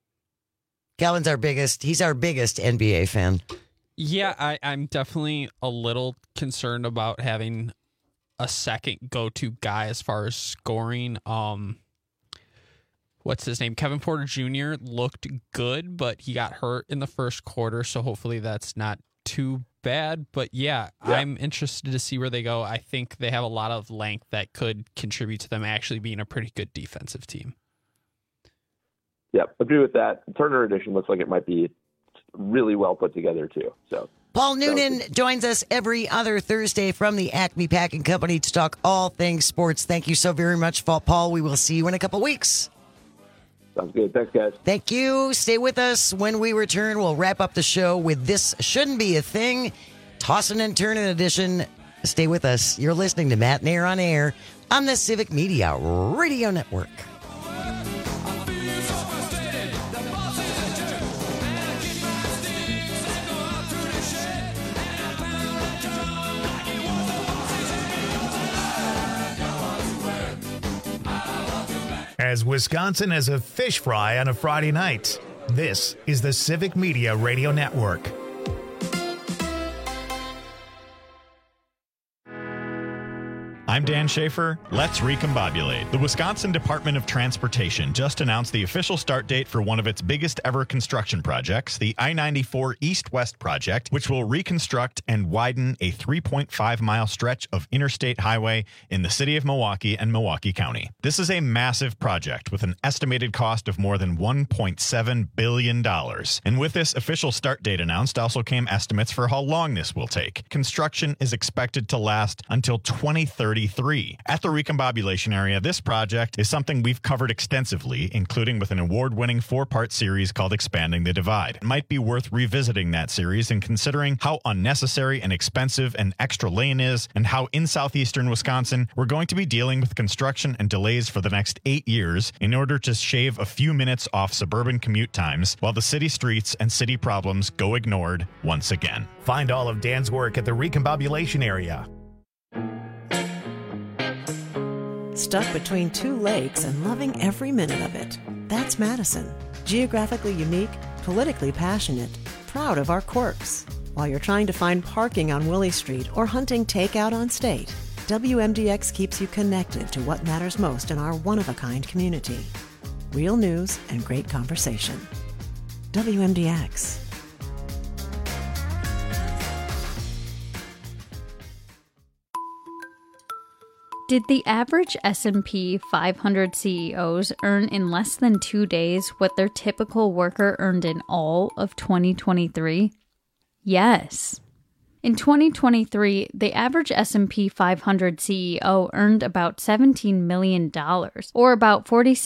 he's our biggest NBA fan. Yeah, I'm definitely a little concerned about having a second go-to guy as far as scoring. What's his name? Kevin Porter Jr. looked good, but he got hurt in the first quarter, so hopefully that's not too bad. But yeah, I'm interested to see where they go. I think they have a lot of length that could contribute to them actually being a pretty good defensive team. Yep, agree with that. Turner edition looks like it might be really well put together too. So Paul Noonan joins us every other Thursday from the Acme Packing Company to talk all things sports. Thank you so very much, Paul. We will see you in a couple weeks. Sounds good. Thanks, guys. Thank you. Stay with us. When we return, we'll wrap up the show with This Shouldn't Be a Thing, Tossin' and Turnin' edition. Stay with us. You're listening to Matt Nair on Air on the Civic Media Radio Network. As Wisconsin has a fish fry on a Friday night, this is the Civic Media Radio Network. I'm Dan Schaefer. Let's recombobulate. The Wisconsin Department of Transportation just announced the official start date for one of its biggest ever construction projects, the I-94 East-West project, which will reconstruct and widen a 3.5-mile stretch of interstate highway in the city of Milwaukee and Milwaukee County. This is a massive project with an estimated cost of more than $1.7 billion. And with this official start date announced also came estimates for how long this will take. Construction is expected to last until 2030. 133. At the Recombobulation area, this project is something we've covered extensively, including with an award-winning 4-part series called Expanding the Divide. It might be worth revisiting that series and considering how unnecessary and expensive an extra lane is, and how in southeastern Wisconsin we're going to be dealing with construction and delays for the next 8 years in order to shave a few minutes off suburban commute times while the city streets and city problems go ignored once again. Find all of Dan's work at the Recombobulation area. Stuck between two lakes and loving every minute of it. That's Madison. Geographically unique, politically passionate, proud of our quirks. While you're trying to find parking on Willie Street or hunting takeout on State, WMDX keeps you connected to what matters most in our one-of-a-kind community. Real news and great conversation. WMDX. Did the average S&P 500 CEOs earn in less than 2 days what their typical worker earned in all of 2023? Yes. In 2023, the average S&P 500 CEO earned about $17 million, or about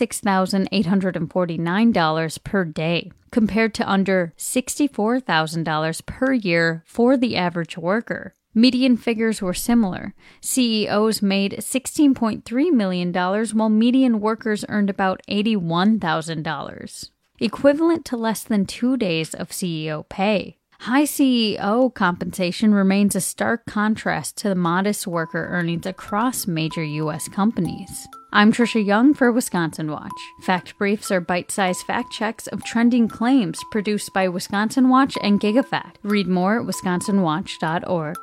$46,849 per day, compared to under $64,000 per year for the average worker. Median figures were similar. CEOs made $16.3 million, while median workers earned about $81,000, equivalent to less than 2 days of CEO pay. High CEO compensation remains a stark contrast to the modest worker earnings across major U.S. companies. I'm Trisha Young for Wisconsin Watch. Fact Briefs are bite-sized fact checks of trending claims produced by Wisconsin Watch and GigaFact. Read more at wisconsinwatch.org.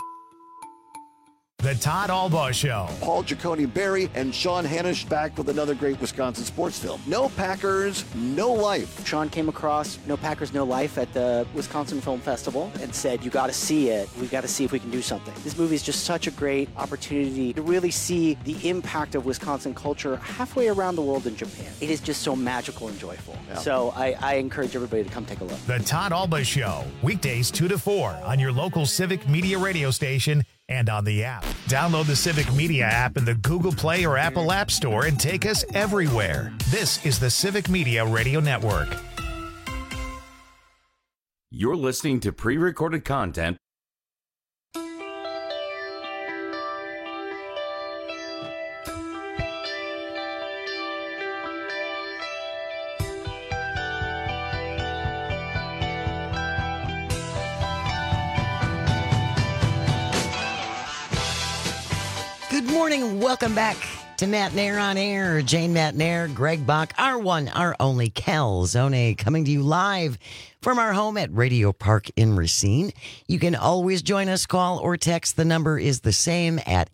The Todd Albaugh Show. Paul Giacone Barry and Sean Hannish back with another great Wisconsin sports film. No Packers, No Life. Sean came across No Packers, No Life at the Wisconsin Film Festival and said, you got to see it. We got to see if we can do something. This movie is just such a great opportunity to really see the impact of Wisconsin culture halfway around the world in Japan. It is just so magical and joyful. Yeah. So I encourage everybody to come take a look. The Todd Albaugh Show, weekdays 2 to 4 on your local Civic Media radio station and on the app. Download the Civic Media app in the Google Play or Apple App Store and take us everywhere. This is the Civic Media Radio Network. You're listening to pre-recorded content. Good morning. Welcome back to Matt Nair on Air. Jane Matt Nair, Greg Bach, our one, our only Cal Zone, coming to you live from our home at Radio Park in Racine. You can always join us, call or text. The number is the same at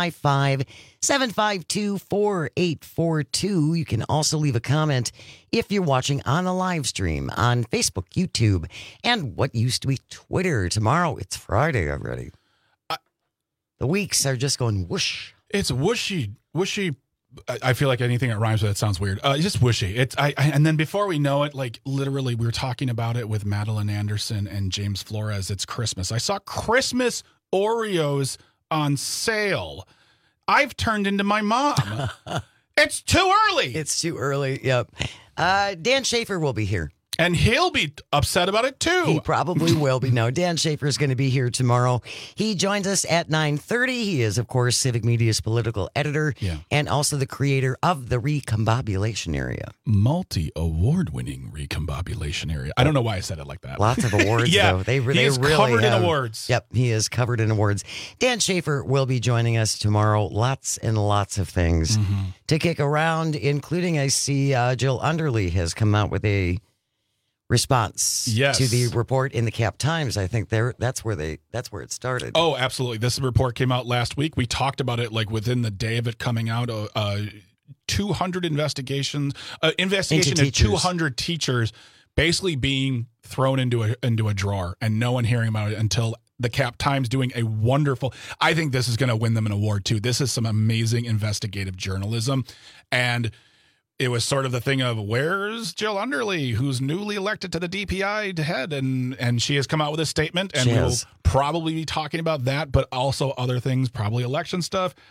855-752-4842. You can also leave a comment if you're watching on the live stream on Facebook, YouTube, and what used to be Twitter. Tomorrow, it's Friday already. The weeks are just going whoosh. It's whooshy. I feel like anything that rhymes with it sounds weird. It's just whooshy. And then before we know it, like literally, we were talking about it with Madeline Anderson and James Flores. It's Christmas. I saw Christmas Oreos on sale. I've turned into my mom. It's too early. It's too early. Yep. Dan Schaefer will be here. And he'll be upset about it, too. He probably will be. No, Dan Schaefer is going to be here tomorrow. He joins us at 9:30. He is, of course, Civic Media's political editor and also the creator of the Recombobulation Area. Multi-award-winning Recombobulation Area. I don't know why I said it like that. Lots of awards, though. They really covered in awards. Yep, he is covered in awards. Dan Schaefer will be joining us tomorrow. Lots and lots of things to kick around, including I see Jill Underly has come out with a response to the report in the Cap Times. I think that's where it started. Oh, absolutely. This report came out last week. We talked about it like within the day of it coming out. 200 investigation of 200 teachers basically being thrown into a drawer and no one hearing about it until the Cap Times doing a wonderful. I think this is going to win them an award too. This is some amazing investigative journalism, and it was sort of the thing of, where's Jill Underly, who's newly elected to the DPI head, and she has come out with a statement, and we'll probably be talking about that, but also other things, probably election stuff.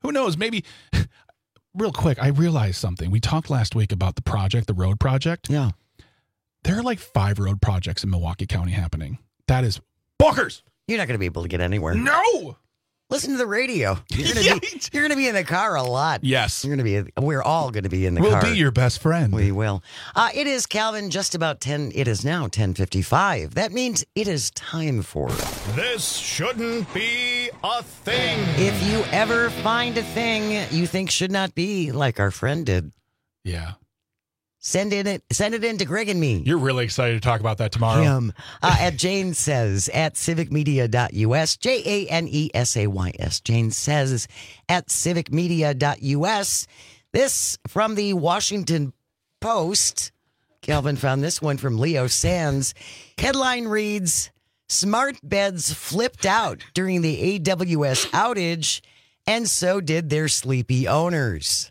who knows? Maybe real quick, I realized something. We talked last week about the road project. Yeah. There are like 5 road projects in Milwaukee County happening. That is bonkers. You're not going to be able to get anywhere. No. Listen to the radio. You're going to be in the car a lot. Yes. We're all going to be in the car. We'll be your best friend. We will. It is, Calvin, just about 10. It is now 10:55. That means it is time for This Shouldn't Be a Thing. If you ever find a thing you think should not be, like our friend did. Yeah. Send it in to Greg and me. You're really excited to talk about that tomorrow. At Jane Says at civicmedia.us, JANESAYS. Jane Says at civicmedia.us. This from the Washington Post. Calvin found this one from Leo Sands. Headline reads, Smart beds flipped out during the AWS outage, and so did their sleepy owners.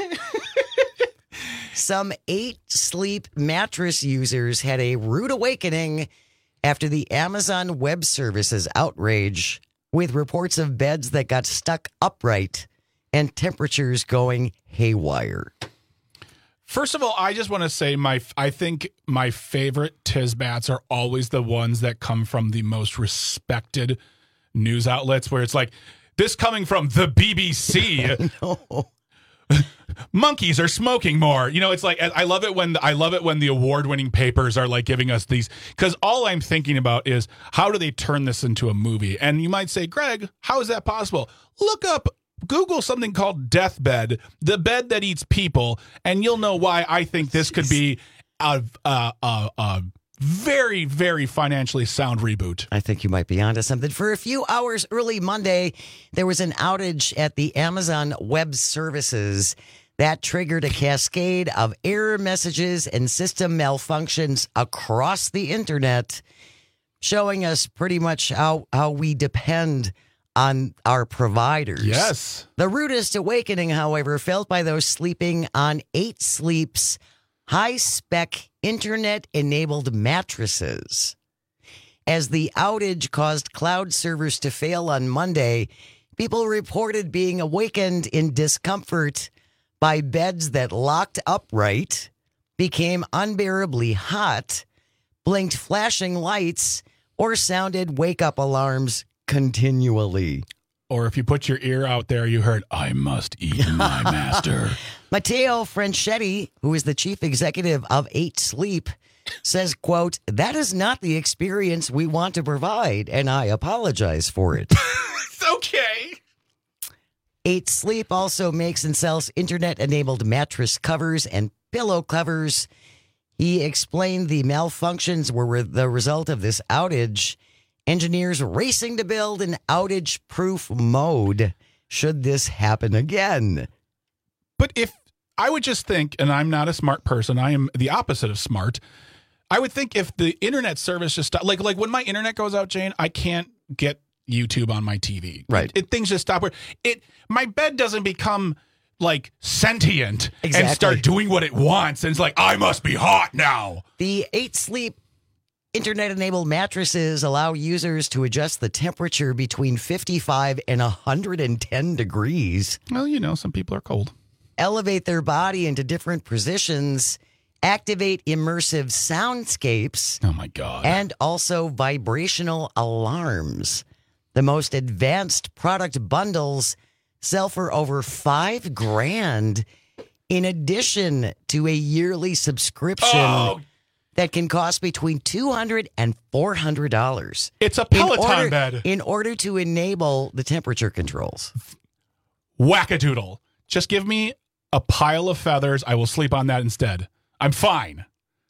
Some 8 Sleep mattress users had a rude awakening after the Amazon Web Services outrage, with reports of beds that got stuck upright and temperatures going haywire. First of all, I just want to say I think my favorite Tizbats are always the ones that come from the most respected news outlets, where it's like, this coming from the BBC. No. Monkeys are smoking more. You know, it's like, I love it when the award-winning papers are like giving us these, because all I'm thinking about is how do they turn this into a movie? And you might say, Greg, how is that possible? Google something called Deathbed, the bed that eats people, and you'll know why I think this could be a very, very financially sound reboot. I think you might be onto something. For a few hours early Monday, there was an outage at the Amazon Web Services that triggered a cascade of error messages and system malfunctions across the internet, showing us pretty much how we depend on our providers. Yes. The rudest awakening, however, felt by those sleeping on 8 Sleep's high-spec internet-enabled mattresses. As the outage caused cloud servers to fail on Monday, people reported being awakened in discomfort by beds that locked upright, became unbearably hot, blinked flashing lights, or sounded wake-up alarms continually. Or if you put your ear out there, you heard, I must eat my master. Matteo Franchetti, who is the chief executive of 8 Sleep, says, quote, that is not the experience we want to provide, and I apologize for it. It's okay. 8 Sleep also makes and sells internet-enabled mattress covers and pillow covers. He explained the malfunctions were the result of this outage. Engineers racing to build an outage-proof mode should this happen again. But if I would just think, and I'm not a smart person, I am the opposite of smart. I would think if the internet service just stopped, like when my internet goes out, Jane, I can't get YouTube on my TV. Right. Things just stop. My bed doesn't become like sentient Exactly. and start doing what it wants. And it's like, I must be hot now. The 8 Sleep internet-enabled mattresses allow users to adjust the temperature between 55 and 110 degrees. Well, you know, some people are cold. Elevate their body into different positions, activate immersive soundscapes. Oh, my God. And also vibrational alarms. The most advanced product bundles sell for over $5,000 in addition to a yearly subscription that can cost between $200 and $400. It's a Peloton bed. In order to enable the temperature controls. Wackadoodle. Just give me a pile of feathers. I will sleep on that instead. I'm fine.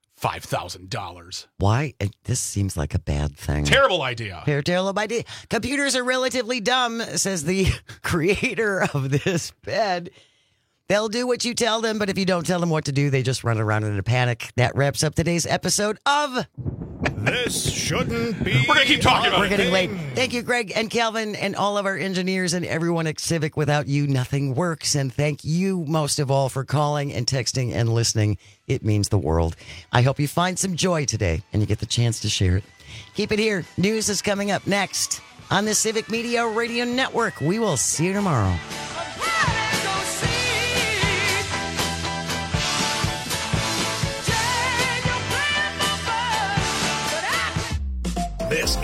$5,000. Why? This seems like a bad thing. Terrible idea. Terrible idea. Computers are relatively dumb, says the creator of this bed. They'll do what you tell them, but if you don't tell them what to do, they just run around in a panic. That wraps up today's episode of This Shouldn't Be. We're going to keep talking about it. We're getting late. Thank you, Greg and Calvin, and all of our engineers and everyone at Civic. Without you, nothing works. And thank you most of all for calling and texting and listening. It means the world. I hope you find some joy today and you get the chance to share it. Keep it here. News is coming up next on the Civic Media Radio Network. We will see you tomorrow.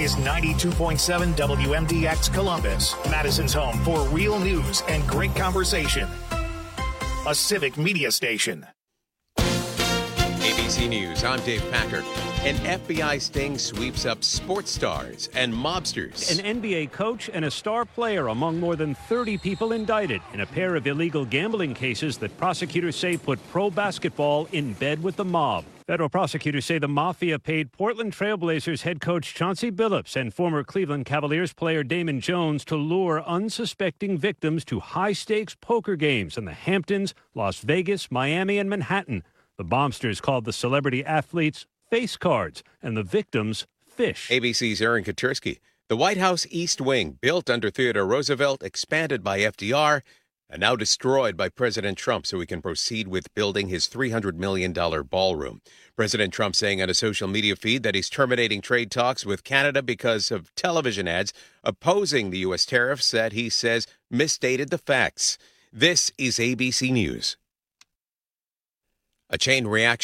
is 92.7 WMDX Columbus, Madison's home for real news and great conversation. A civic media station. ABC News, I'm Dave Packer. An FBI sting sweeps up sports stars and mobsters. An NBA coach and a star player among more than 30 people indicted in a pair of illegal gambling cases that prosecutors say put pro basketball in bed with the mob. Federal prosecutors say the Mafia paid Portland Trailblazers head coach Chauncey Billups and former Cleveland Cavaliers player Damon Jones to lure unsuspecting victims to high-stakes poker games in the Hamptons, Las Vegas, Miami, and Manhattan. The Bombsters called the celebrity athletes face cards and the victims fish. ABC's Aaron Katursky. The White House East Wing, built under Theodore Roosevelt, expanded by FDR, and now destroyed by President Trump so he can proceed with building his $300 million ballroom. President Trump saying on a social media feed that he's terminating trade talks with Canada because of television ads opposing the U.S. tariffs that he says misstated the facts. This is ABC News. A chain reaction